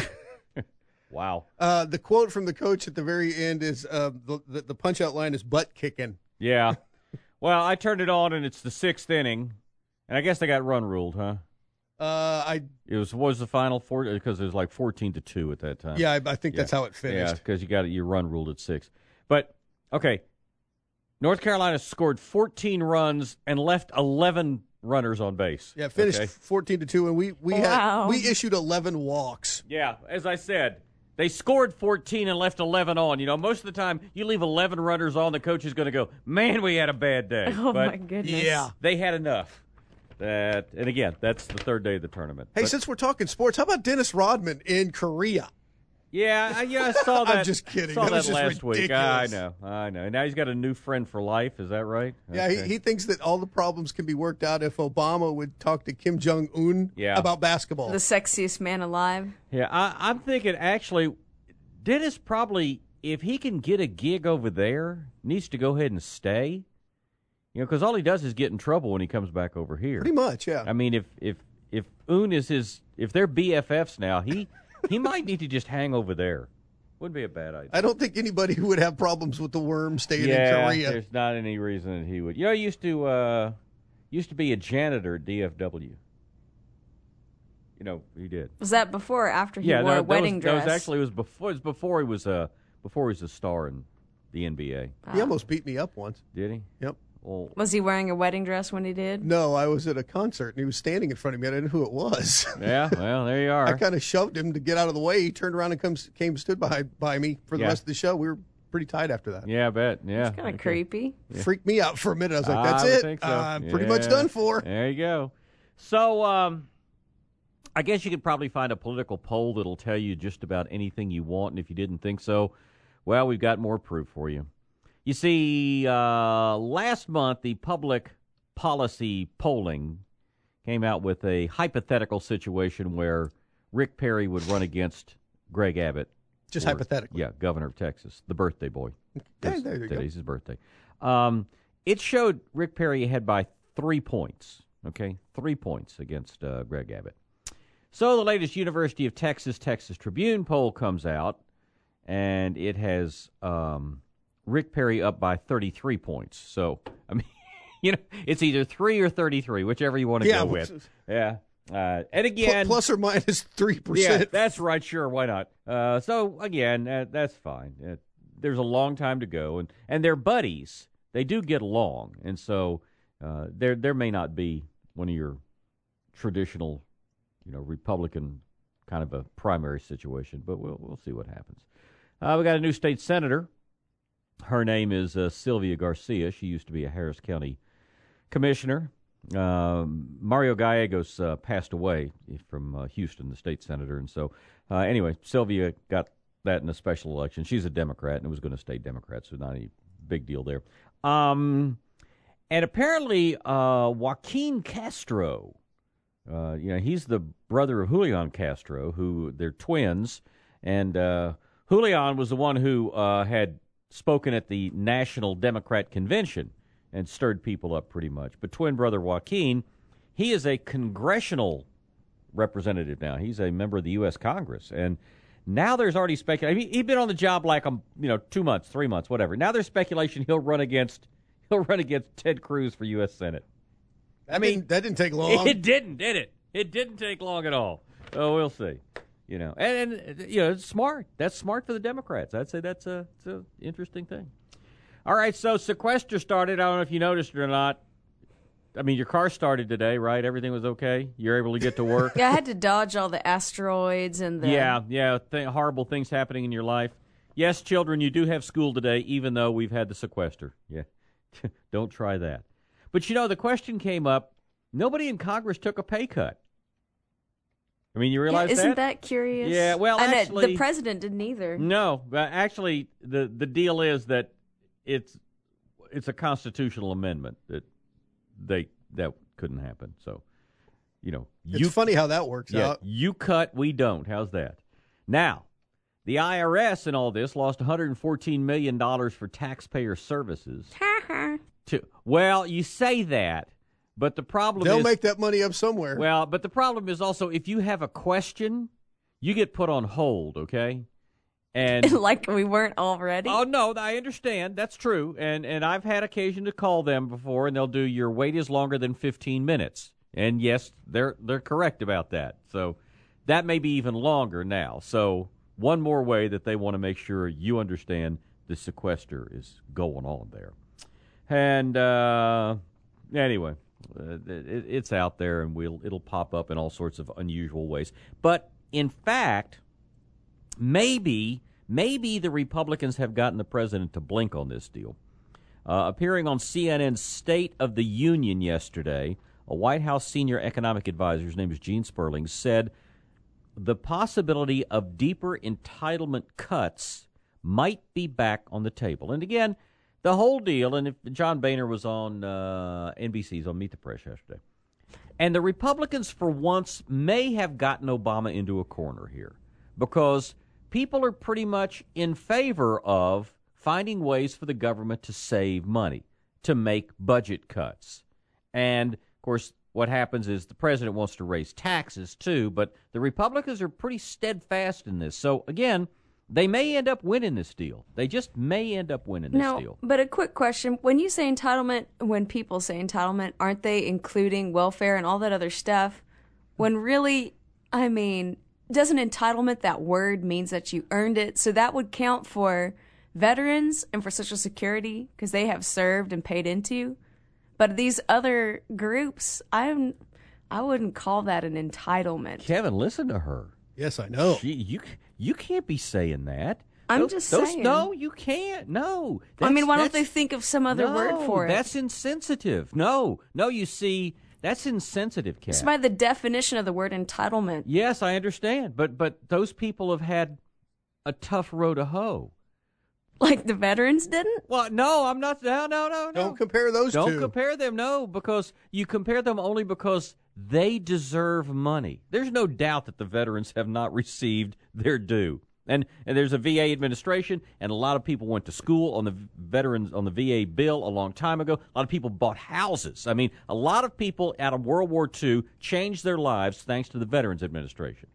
S4: Wow.
S23: Uh, the quote from the coach at the very end is uh, the, the, the punch-out line is butt kicking.
S4: Yeah. Well, I turned it on, and it's the sixth inning, and I guess they got run ruled, huh?
S23: Uh, I
S4: It was what was the final four because it was like fourteen to two at that time.
S23: Yeah, I, I think
S4: yeah.
S23: that's how it finished.
S4: Yeah, because you got it, you run ruled at six. But, okay, North Carolina scored fourteen runs and left eleven runners on base.
S23: Yeah, finished
S4: okay?
S23: fourteen to two, and we we
S5: Wow.
S23: had we issued eleven walks.
S4: Yeah, as I said, they scored fourteen and left eleven on. You know, most of the time you leave eleven runners on, the coach is going to go, man, we had a bad day.
S5: Oh,
S4: but
S5: my goodness.
S23: Yeah.
S4: they had enough. That And again, that's the third day of the tournament.
S23: Hey,
S4: But-
S23: since we're talking sports, how about Dennis Rodman in Korea?
S4: Yeah, I, yeah, I saw that.
S23: I'm just kidding.
S4: Saw
S23: That
S4: that,
S23: was just
S4: last week.
S23: ridiculous.
S4: I know, I know. Now he's got a new friend for life. Is that right?
S23: Yeah,
S4: Okay.
S23: he, he thinks that all the problems can be worked out if Obama would talk to Kim Jong Un
S4: Yeah.
S23: about basketball.
S5: The sexiest man alive.
S4: Yeah, I, I'm thinking actually, Dennis probably, if he can get a gig over there, needs to go ahead and stay. You know, because all he does is get in trouble when he comes back over here.
S23: Pretty much, yeah.
S4: I mean, if if if Un is his, if they're B F Fs now, he he might need to just hang over there. Wouldn't be a bad idea.
S23: I don't think anybody would have problems with the worm staying
S4: yeah,
S23: in Korea.
S4: there's not any reason that he would. You know, he used to uh, used to be a janitor at D F W. You know, he did.
S5: Was that before or after he
S4: yeah,
S5: wore
S4: that,
S5: a wedding
S4: that was,
S5: dress?
S4: That was actually it was before. It was before he was a before he was a star in the N B A.
S23: He almost beat me up once.
S4: Did he?
S23: Yep.
S4: Well,
S5: Was he wearing a wedding dress when he did?
S23: No, I was at a concert and he was standing in front of me. I didn't know who it was.
S4: yeah. Well, there you are.
S23: I kind of shoved him to get out of the way. He turned around and comes, came stood by by me for the
S4: Yeah.
S23: rest of the show. We were pretty tight after that.
S4: Yeah, I bet. Yeah.
S5: Kind of
S4: Okay.
S5: creepy.
S23: Freaked me out for a minute. I was like,
S4: I
S23: "That's
S4: would
S23: it.
S4: think so.
S23: I'm pretty much
S4: Yeah.
S23: done for."
S4: There you go. So, um, I guess you could probably find a political poll that'll tell you just about anything you want, and if you didn't think so, well, we've got more proof for you. You see, uh, last month, the public policy polling came out with a hypothetical situation where Rick Perry would run against Greg Abbott.
S23: Just
S4: or-
S23: hypothetically.
S4: Yeah, governor of Texas, the birthday boy.
S23: Okay, there you go.
S4: Today's his birthday. Um, it showed Rick Perry ahead by three points, okay? Three points against uh, Greg Abbott. So the latest University of Texas Texas Tribune poll comes out, and it has um, Rick Perry up by thirty-three points. So, I mean, you know, it's either three or thirty-three, whichever you want to
S23: Yeah,
S4: go with. Yeah. Uh, and again,
S23: Plus or minus three
S4: yeah,
S23: percent.
S4: that's right. Sure, why not? Uh, so again, uh, that's fine. Uh, there's a long time to go, and, and they're buddies. They do get along, and so uh, there there may not be one of your traditional, you know, Republican kind of a primary situation, but we'll we'll see what happens. Uh, we got a new state senator. Her name is uh, Sylvia Garcia. She used to be a Harris County commissioner. Um, Mario Gallegos uh, passed away from uh, Houston, the state senator, and so uh, anyway, Sylvia got that in a special election. She's a Democrat, and it was going to stay Democrat, so not any big deal there. Um, and apparently, uh, Joaquin Castro, uh, you know, he's the brother of Julian Castro, who they're twins, and uh, Julian was the one who uh, had spoken at the National Democrat Convention and stirred people up pretty much. But twin brother Joaquin, he is a congressional representative now. He's a member of the U S Congress. And now there's already speculation. He'd been on the job like, um, you know, two months, three months, whatever. Now there's speculation he'll run against he'll run against Ted Cruz for U S Senate.
S23: I mean, that didn't take long.
S4: It didn't, did it? It didn't take long at all. Oh, we'll see. You know, and, and you know, it's smart. That's smart for the Democrats. I'd say that's a, it's a interesting thing. All right, so sequester started. I don't know if you noticed it or not. I mean, your car started today, right? Everything was okay? You're able to get to work?
S5: Yeah, I had to dodge all the asteroids and the...
S4: Yeah, yeah, th- horrible things happening in your life. Yes, children, you do have school today, even though we've had the sequester. Yeah, don't try that. But, you know, the question came up, nobody in Congress took a pay cut. I mean, you realize
S5: yeah, isn't
S4: that?
S5: that curious?
S4: Yeah, well,
S5: and
S4: actually...
S5: it, the president didn't either.
S4: No, but actually, the, the deal is that it's it's a constitutional amendment that they that couldn't happen. So, you know,
S23: It's
S4: you,
S23: funny how that works
S4: yeah,
S23: out.
S4: you cut, we don't. How's that? Now, the I R S in all this lost one hundred fourteen million dollars for taxpayer services. to, well, you say that, But the problem
S23: They'll
S4: is...
S23: They'll make that money up somewhere.
S4: Well, but the problem is also, if you have a question, you get put on hold, okay? And
S5: like we weren't already?
S4: Oh, no, I understand. That's true. And and I've had occasion to call them before, and they'll do your wait is longer than fifteen minutes. And, yes, they're they're correct about that. So that may be even longer now. So one more way that they want to make sure you understand the sequester is going on there. And uh, anyway, uh, it, it's out there, and we'll it'll pop up in all sorts of unusual ways. But, in fact, maybe... Maybe the Republicans have gotten the president to blink on this deal. Uh, appearing on C N N's State of the Union yesterday, a White House senior economic advisor, his name is Gene Sperling, said the possibility of deeper entitlement cuts might be back on the table. And again, the whole deal, and if John Boehner was on uh, N B C's on Meet the Press yesterday, and the Republicans for once may have gotten Obama into a corner here because people are pretty much in favor of finding ways for the government to save money, to make budget cuts. And, of course, what happens is the president wants to raise taxes, too, but the Republicans are pretty steadfast in this. So, again, they may end up winning this deal. They just may end up winning this
S5: no,
S4: deal.
S5: But a quick question. When you say entitlement, when people say entitlement, aren't they including welfare and all that other stuff? When really, I mean... Doesn't entitlement, that word, means that you earned it? So that would count for veterans and for Social Security because they have served and paid into. But these other groups, I'm, I wouldn't call that an entitlement.
S4: Kevin, listen to her.
S23: Yes, I know.
S4: She, you you can't be saying that.
S5: I'm
S4: those,
S5: just
S4: those,
S5: saying.
S4: No, you can't. No.
S5: I mean, why don't they think of some other
S4: no,
S5: word for it?
S4: That's insensitive. No. No, you see... That's insensitive, Kat.
S5: It's by the definition of the word entitlement.
S4: Yes, I understand. But but those people have had a tough row to hoe.
S5: Like the veterans didn't?
S4: Well, no, I'm not. No, no, no, no.
S23: Don't compare those
S4: Don't
S23: two.
S4: Don't compare them, no, because you compare them only because they deserve money. There's no doubt that the veterans have not received their due. And and there's a V A administration, and a lot of people went to school on the veterans on the V A bill a long time ago. A lot of people bought houses. I mean, a lot of people out of World War Two changed their lives thanks to the Veterans Administration.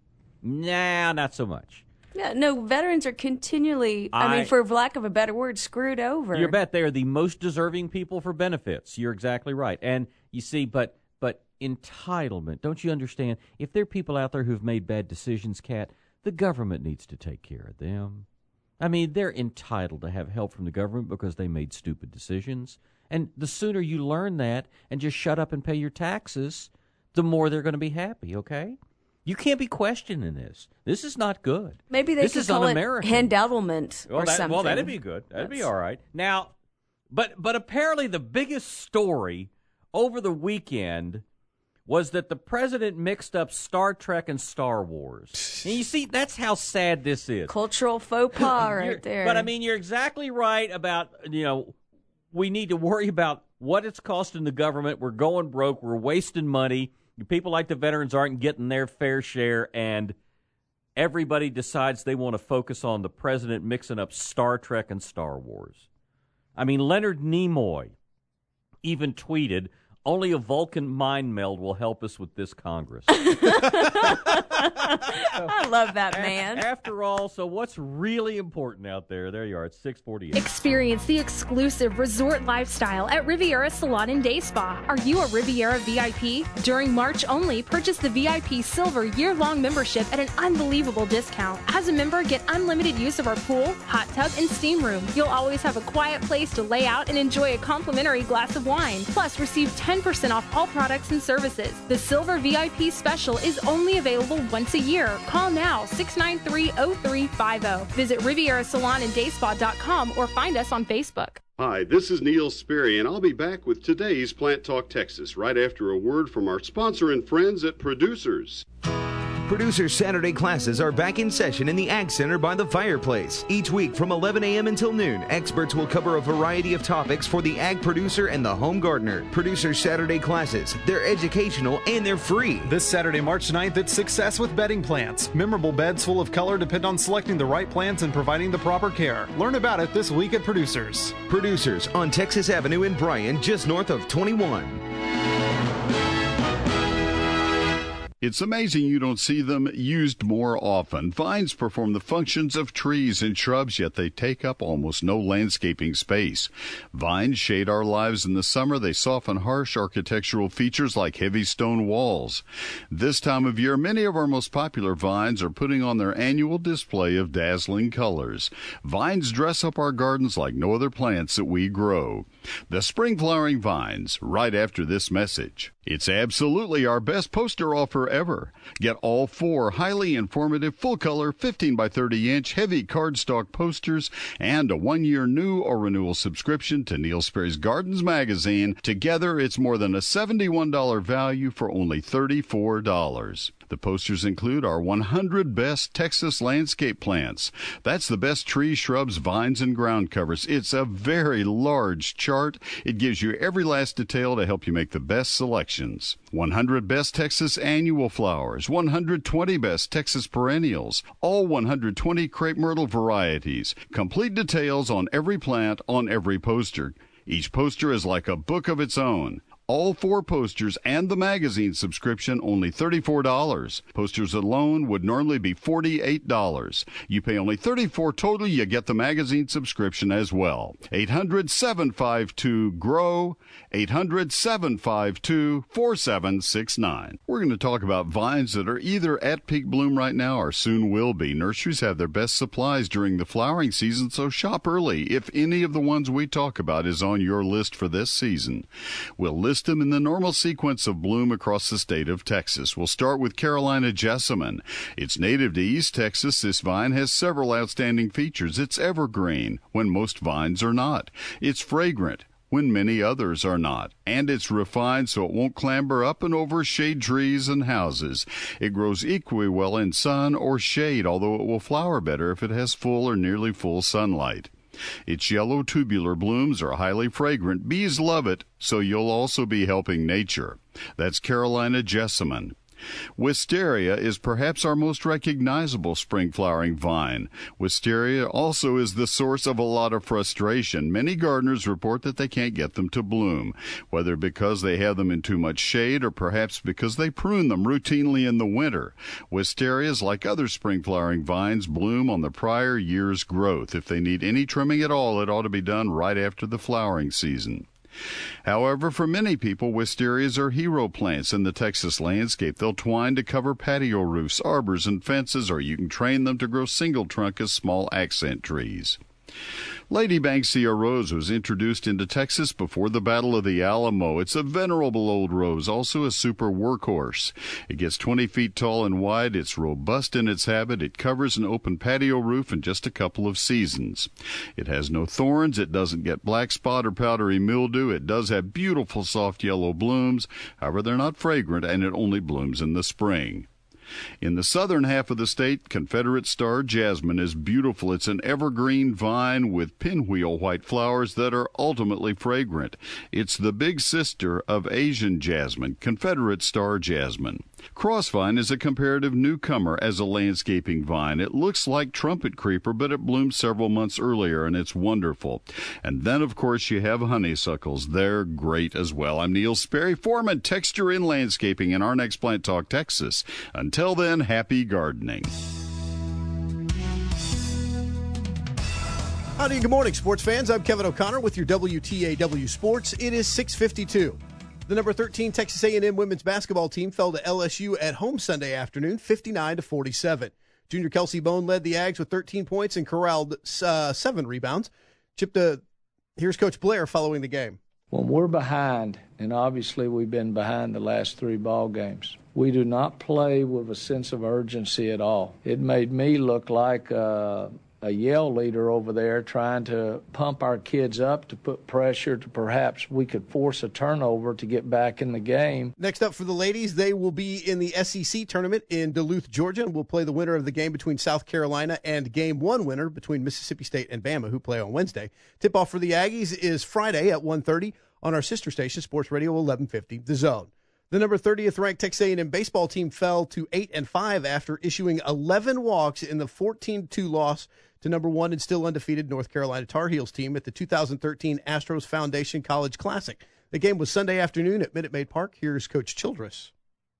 S4: Nah, not so much.
S5: Yeah, no, veterans are continually, I, I mean, for lack of a better word, screwed over.
S4: You bet they are the most deserving people for benefits. You're exactly right. And you see, but but entitlement, don't you understand? If there are people out there who've made bad decisions, Kat, the government needs to take care of them. I mean, they're entitled to have help from the government because they made stupid decisions. And the sooner you learn that and just shut up and pay your taxes, the more they're going to be happy, okay? You can't be questioning this. This is not good.
S5: Maybe they
S4: this
S5: could
S4: is
S5: call
S4: un-American.
S5: it handoulement
S4: well,
S5: or
S4: that,
S5: something.
S4: Well, that'd be good. That'd
S5: That's...
S4: be all right. Now, but but apparently the biggest story over the weekend was that the president mixed up Star Trek and Star Wars. And you see, that's how sad this is.
S5: Cultural faux pas right there.
S4: But, I mean, you're exactly right about, you know, we need to worry about what it's costing the government. We're going broke. We're wasting money. People like the veterans aren't getting their fair share, and everybody decides they want to focus on the president mixing up Star Trek and Star Wars. I mean, Leonard Nimoy even tweeted, "Only a Vulcan mind meld will help us with this Congress."
S5: I love that man.
S4: After all, so what's really important out there? There you are. It's six forty-eight.
S14: Experience the exclusive resort lifestyle at Riviera Salon and Day Spa. Are you a Riviera V I P? During March only, purchase the V I P Silver year-long membership at an unbelievable discount. As a member, get unlimited use of our pool, hot tub, and steam room. You'll always have a quiet place to lay out and enjoy a complimentary glass of wine. Plus, receive ten percent off all products and services. The Silver V I P special is only available once a year. Call now, six nine three, oh three five oh. Visit Riviera Salon and Day Spa dot com or find us on Facebook.
S15: Hi, this is Neil Sperry, and I'll be back with today's Plant Talk Texas right after a word from our sponsor and friends at Producers.
S18: Producers Saturday classes are back in session in the Ag Center by the fireplace. Each week from eleven a.m. until noon, experts will cover a variety of topics for the ag producer and the home gardener. Producers Saturday classes, they're educational and they're free.
S19: This Saturday, March ninth, it's Success with Bedding Plants. Memorable beds full of color depend on selecting the right plants and providing the proper care. Learn about it this week at Producers.
S18: Producers on Texas Avenue in Bryan, just north of twenty-one.
S15: It's amazing you don't see them used more often. Vines perform the functions of trees and shrubs, yet they take up almost no landscaping space. Vines shade our lives in the summer. They soften harsh architectural features like heavy stone walls. This time of year, many of our most popular vines are putting on their annual display of dazzling colors. Vines dress up our gardens like no other plants that we grow. The spring flowering vines, right after this message. It's absolutely our best poster offer ever. Get all four highly informative, full-color, fifteen by thirty inch heavy cardstock posters and a one-year new or renewal subscription to Neil Sperry's Gardens magazine. Together, it's more than a seventy-one dollars value for only thirty-four dollars. The posters include our one hundred best Texas landscape plants. That's the best trees, shrubs, vines, and ground covers. It's a very large chart. It gives you every last detail to help you make the best selections. one hundred best Texas annual flowers, one hundred twenty best Texas perennials, all one hundred twenty crepe myrtle varieties. Complete details on every plant on every poster. Each poster is like a book of its own. All four posters and the magazine subscription, only thirty-four dollars. Posters alone would normally be forty-eight dollars. You pay only thirty-four dollars total. You get the magazine subscription as well. eight hundred, seven five two, G R O W, eight hundred, seven five two, four seven six nine. We're going to talk about vines that are either at peak bloom right now or soon will be. Nurseries have their best supplies during the flowering season, so shop early if any of the ones we talk about is on your list for this season. We'll list them in the normal sequence of bloom across the state of Texas. We'll start with Carolina jessamine. It's native to East Texas. This vine has several outstanding features. It's evergreen, when most vines are not. It's fragrant, when many others are not. And it's refined so it won't clamber up and over shade trees and houses. It grows equally well in sun or shade, although it will flower better if it has full or nearly full sunlight. Its yellow tubular blooms are highly fragrant. Bees love it, so you'll also be helping nature. That's Carolina jessamine. Wisteria is perhaps our most recognizable spring flowering vine. Wisteria also is the source of a lot of frustration. Many gardeners report that they can't get them to bloom, whether because they have them in too much shade or perhaps because they prune them routinely in the winter. Wisterias, like other spring flowering vines, bloom on the prior year's growth. If they need any trimming at all, it ought to be done right after the flowering season. However, for many people, wisterias are hero plants in the Texas landscape. They'll twine to cover patio roofs, arbors, and fences, or you can train them to grow single trunk as small accent trees. Lady Banksia rose was introduced into Texas before the Battle of the Alamo. It's a venerable old rose, also a super workhorse. It gets twenty feet tall and wide. It's robust in its habit. It covers an open patio roof in just a couple of seasons. It has no thorns. It doesn't get black spot or powdery mildew. It does have beautiful soft yellow blooms. However, they're not fragrant, and it only blooms in the spring. In the southern half of the state, Confederate Star Jasmine is beautiful. It's an evergreen vine with pinwheel white flowers that are ultimately fragrant. It's the big sister of Asian jasmine, Confederate Star Jasmine. Crossvine is a comparative newcomer as a landscaping vine. It looks like trumpet creeper, but it bloomed several months earlier, and it's wonderful. And then, of course, you have honeysuckles. They're great as well. I'm Neil Sperry, Foreman Texture in Landscaping in our next Plant Talk Texas. Until then, happy gardening.
S23: Howdy, good morning, sports fans. I'm Kevin O'Connor with your W T A W Sports. It is six fifty-two. The number thirteen Texas A and M women's basketball team fell to L S U at home Sunday afternoon, fifty-nine to forty-seven. Junior Kelsey Bone led the Ags with thirteen points and corralled uh, seven rebounds. Chip, the, here's Coach Blair following the game.
S22: When we're behind, and obviously we've been behind the last three ball games, we do not play with a sense of urgency at all. It made me look like uh, a yell leader over there trying to pump our kids up to put pressure to perhaps we could force a turnover to get back in the game.
S23: Next up for the ladies, they will be in the S E C tournament in Duluth, Georgia, and will play the winner of the game between South Carolina and game one winner between Mississippi State and Bama, who play on Wednesday. Tip-off for the Aggies is Friday at one thirty on our sister station, Sports Radio eleven fifty, The Zone. The number thirtieth ranked Texas A and M baseball team fell to eight and five after issuing eleven walks in the fourteen to two loss to number one and still undefeated North Carolina Tar Heels team at the two thousand thirteen Astros Foundation College Classic. The game was Sunday afternoon at Minute Maid Park. Here's Coach Childress.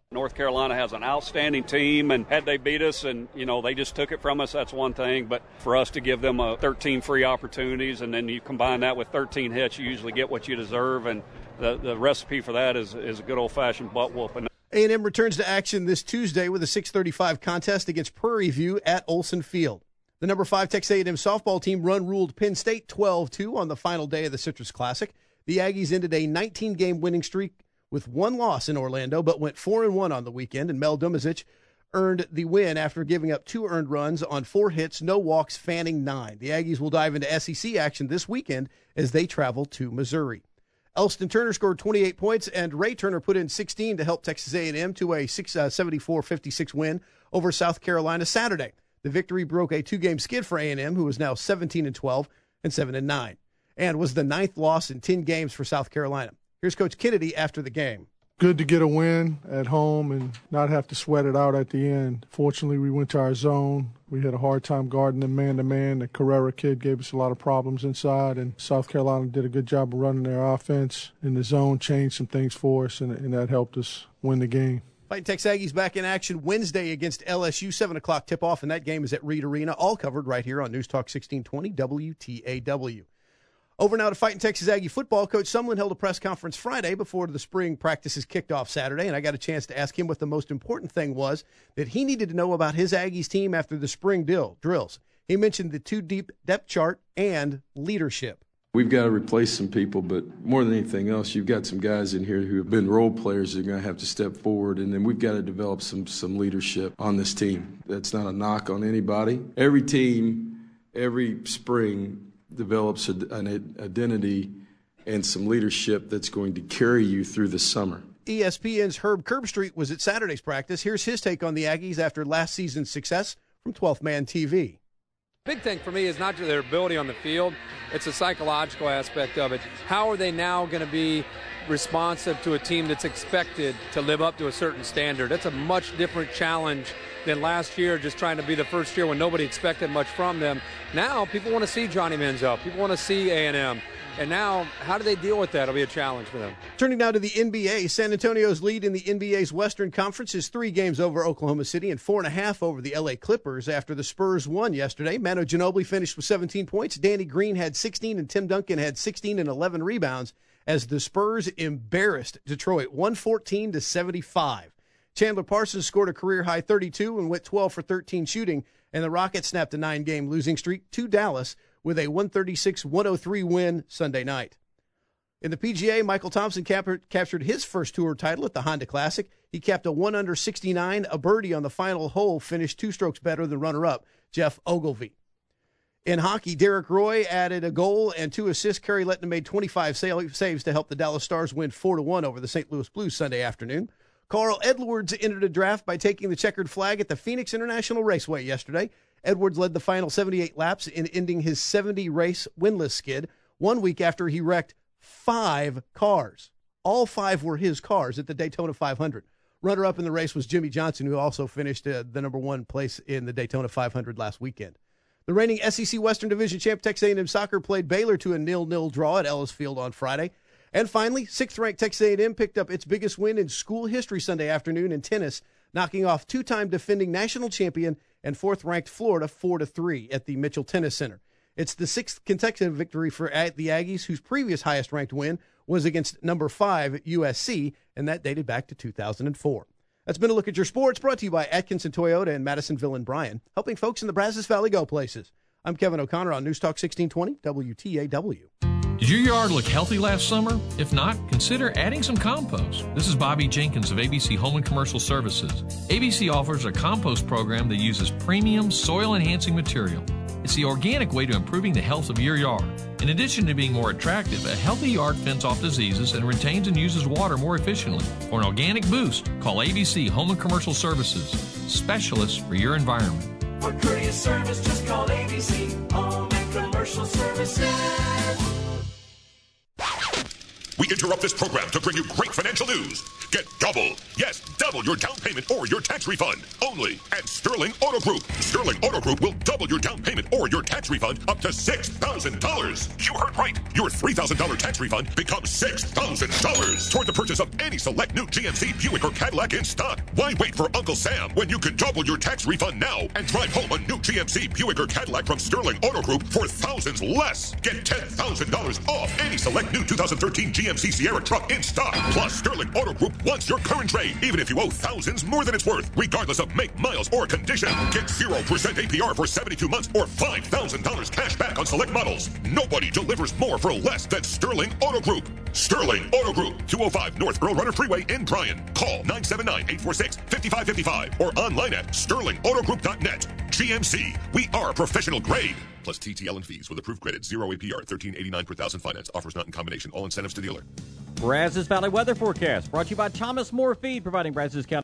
S1: North Carolina has an outstanding team, and had they beat us and, you know, they just took it from us, that's one thing. But for us to give them a thirteen free opportunities, and then you combine that with thirteen hits, you usually get what you deserve. And the, the recipe for that is, is a good old-fashioned butt whooping.
S23: A and M returns to action this Tuesday with a six thirty-five contest against Prairie View at Olson Field. The number five Texas A and M softball team run-ruled Penn State twelve two on the final day of the Citrus Classic. The Aggies ended a nineteen-game winning streak with one loss in Orlando, but went four and one on the weekend, and Mel Dumazic earned the win after giving up two earned runs on four hits, no walks, fanning nine. The Aggies will dive into S E C action this weekend as they travel to Missouri. Elston Turner scored twenty-eight points, and Ray Turner put in sixteen to help Texas A and M to a seventy-four fifty-six win over South Carolina Saturday. The victory broke a two-game skid for A and M, who is now seventeen and twelve and seven and nine, and was the ninth loss in ten games for South Carolina. Here's Coach Kennedy after the game.
S2: Good to get a win at home and not have to sweat it out at the end. Fortunately, we went to our zone. We had a hard time guarding them man-to-man. The Carrera kid gave us a lot of problems inside, and South Carolina did a good job of running their offense. In the zone, changed some things for us, and, and that helped us win the game.
S23: Fighting Texas Aggies back in action Wednesday against L S U, seven o'clock tip-off, and that game is at Reed Arena, all covered right here on News Talk sixteen twenty W T A W. Over now to Fighting Texas Aggie football. Coach Sumlin held a press conference Friday before the spring practices kicked off Saturday, and I got a chance to ask him what the most important thing was that he needed to know about his Aggies team after the spring drill, drills. He mentioned the two-deep depth chart and leadership.
S20: We've got to replace some people, but more than anything else, you've got some guys in here who have been role players that are going to have to step forward, and then we've got to develop some, some leadership on this team. That's not a knock on anybody. Every team, every spring, develops an identity and some leadership that's going to carry you through the summer.
S23: E S P N's Herb Kirbstreet was at Saturday's practice. Here's his take on the Aggies after last season's success from twelfth Man T V.
S24: Big thing for me is not just their ability on the field, it's a psychological aspect of it. How are they now going to be responsive to a team that's expected to live up to a certain standard? That's a much different challenge than last year, just trying to be the first year when nobody expected much from them. Now people want to see Johnny Manziel. People want to see A and M. And now, how do they deal with that? It'll be a challenge for them.
S23: Turning now to the N B A, San Antonio's lead in the N B A's Western Conference is three games over Oklahoma City and four and a half over the L A Clippers after the Spurs won yesterday. Manu Ginobili finished with seventeen points. Danny Green had sixteen, and Tim Duncan had sixteen and eleven rebounds as the Spurs embarrassed Detroit one fourteen to seventy-five. Chandler Parsons scored a career-high thirty-two and went twelve for thirteen shooting, and the Rockets snapped a nine-game losing streak to Dallas with a one thirty-six one oh three win Sunday night. In the P G A, Michael Thompson cap- captured his first tour title at the Honda Classic. He capped a one under sixty-nine, a birdie on the final hole, finished two strokes better than runner-up Jeff Ogilvy. In hockey, Derek Roy added a goal and two assists. Kerry Letton made twenty-five saves to help the Dallas Stars win four to one over the Saint Louis Blues Sunday afternoon. Carl Edwards entered a draft by taking the checkered flag at the Phoenix International Raceway yesterday. Edwards led the final seventy-eight laps in ending his seventy-race winless skid one week after he wrecked five cars. All five were his cars at the Daytona five hundred. Runner-up in the race was Jimmy Johnson, who also finished uh, the number one place in the Daytona five hundred last weekend. The reigning S E C Western Division champ Texas A and M soccer played Baylor to a nil nil draw at Ellis Field on Friday. And finally, sixth-ranked Texas A and M picked up its biggest win in school history Sunday afternoon in tennis, knocking off two-time defending national champion and fourth-ranked Florida four to three at the Mitchell Tennis Center. It's the sixth consecutive victory for the Aggies, whose previous highest-ranked win was against number five U S C, and that dated back to two thousand four. That's been a look at your sports, brought to you by Atkinson Toyota in Madisonville and Bryan, helping folks in the Brazos Valley go places. I'm Kevin O'Connor on News Talk sixteen twenty W T A W.
S25: Did your yard look healthy last summer? If not, consider adding some compost. This is Bobby Jenkins of A B C Home and Commercial Services. A B C offers a compost program that uses premium soil-enhancing material. It's the organic way to improving the health of your yard. In addition to being more attractive, a healthy yard fends off diseases and retains and uses water more efficiently. For an organic boost, call A B C Home and Commercial Services, specialists for your environment.
S26: For courteous service, just call A B C Home and Commercial Services.
S3: We interrupt this program to bring you great financial news. Get double, yes, double your down payment or your tax refund only at Sterling Auto Group. Sterling Auto Group will double your down payment or your tax refund up to six thousand dollars. You heard right. Your three thousand dollars tax refund becomes six thousand dollars toward the purchase of any select new G M C, Buick, or Cadillac in stock. Why wait for Uncle Sam when you can double your tax refund now and drive home a new G M C, Buick, or Cadillac from Sterling Auto Group for thousands less? Get ten thousand dollars off any select new two thousand thirteen G M C Sierra truck in stock. Plus, Sterling Auto Group wants your current trade, even if you owe thousands more than it's worth, regardless of make, miles, or condition. Get zero percent A P R for seventy-two months or five thousand dollars cash back on select models. Nobody delivers more for less than Sterling Auto Group. Sterling Auto Group, two oh five North Earl Runner Freeway in Bryan. Call nine seven nine, eight four six, five five five five or online at sterling auto group dot net. G M C, we are professional grade. Plus T T L and fees with approved credit. Zero A P R, thirteen eighty-nine per thousand finance. Offers not in combination. All incentives to dealer.
S4: Brazos Valley Weather Forecast brought to you by Thomas More Feed, providing Brazos County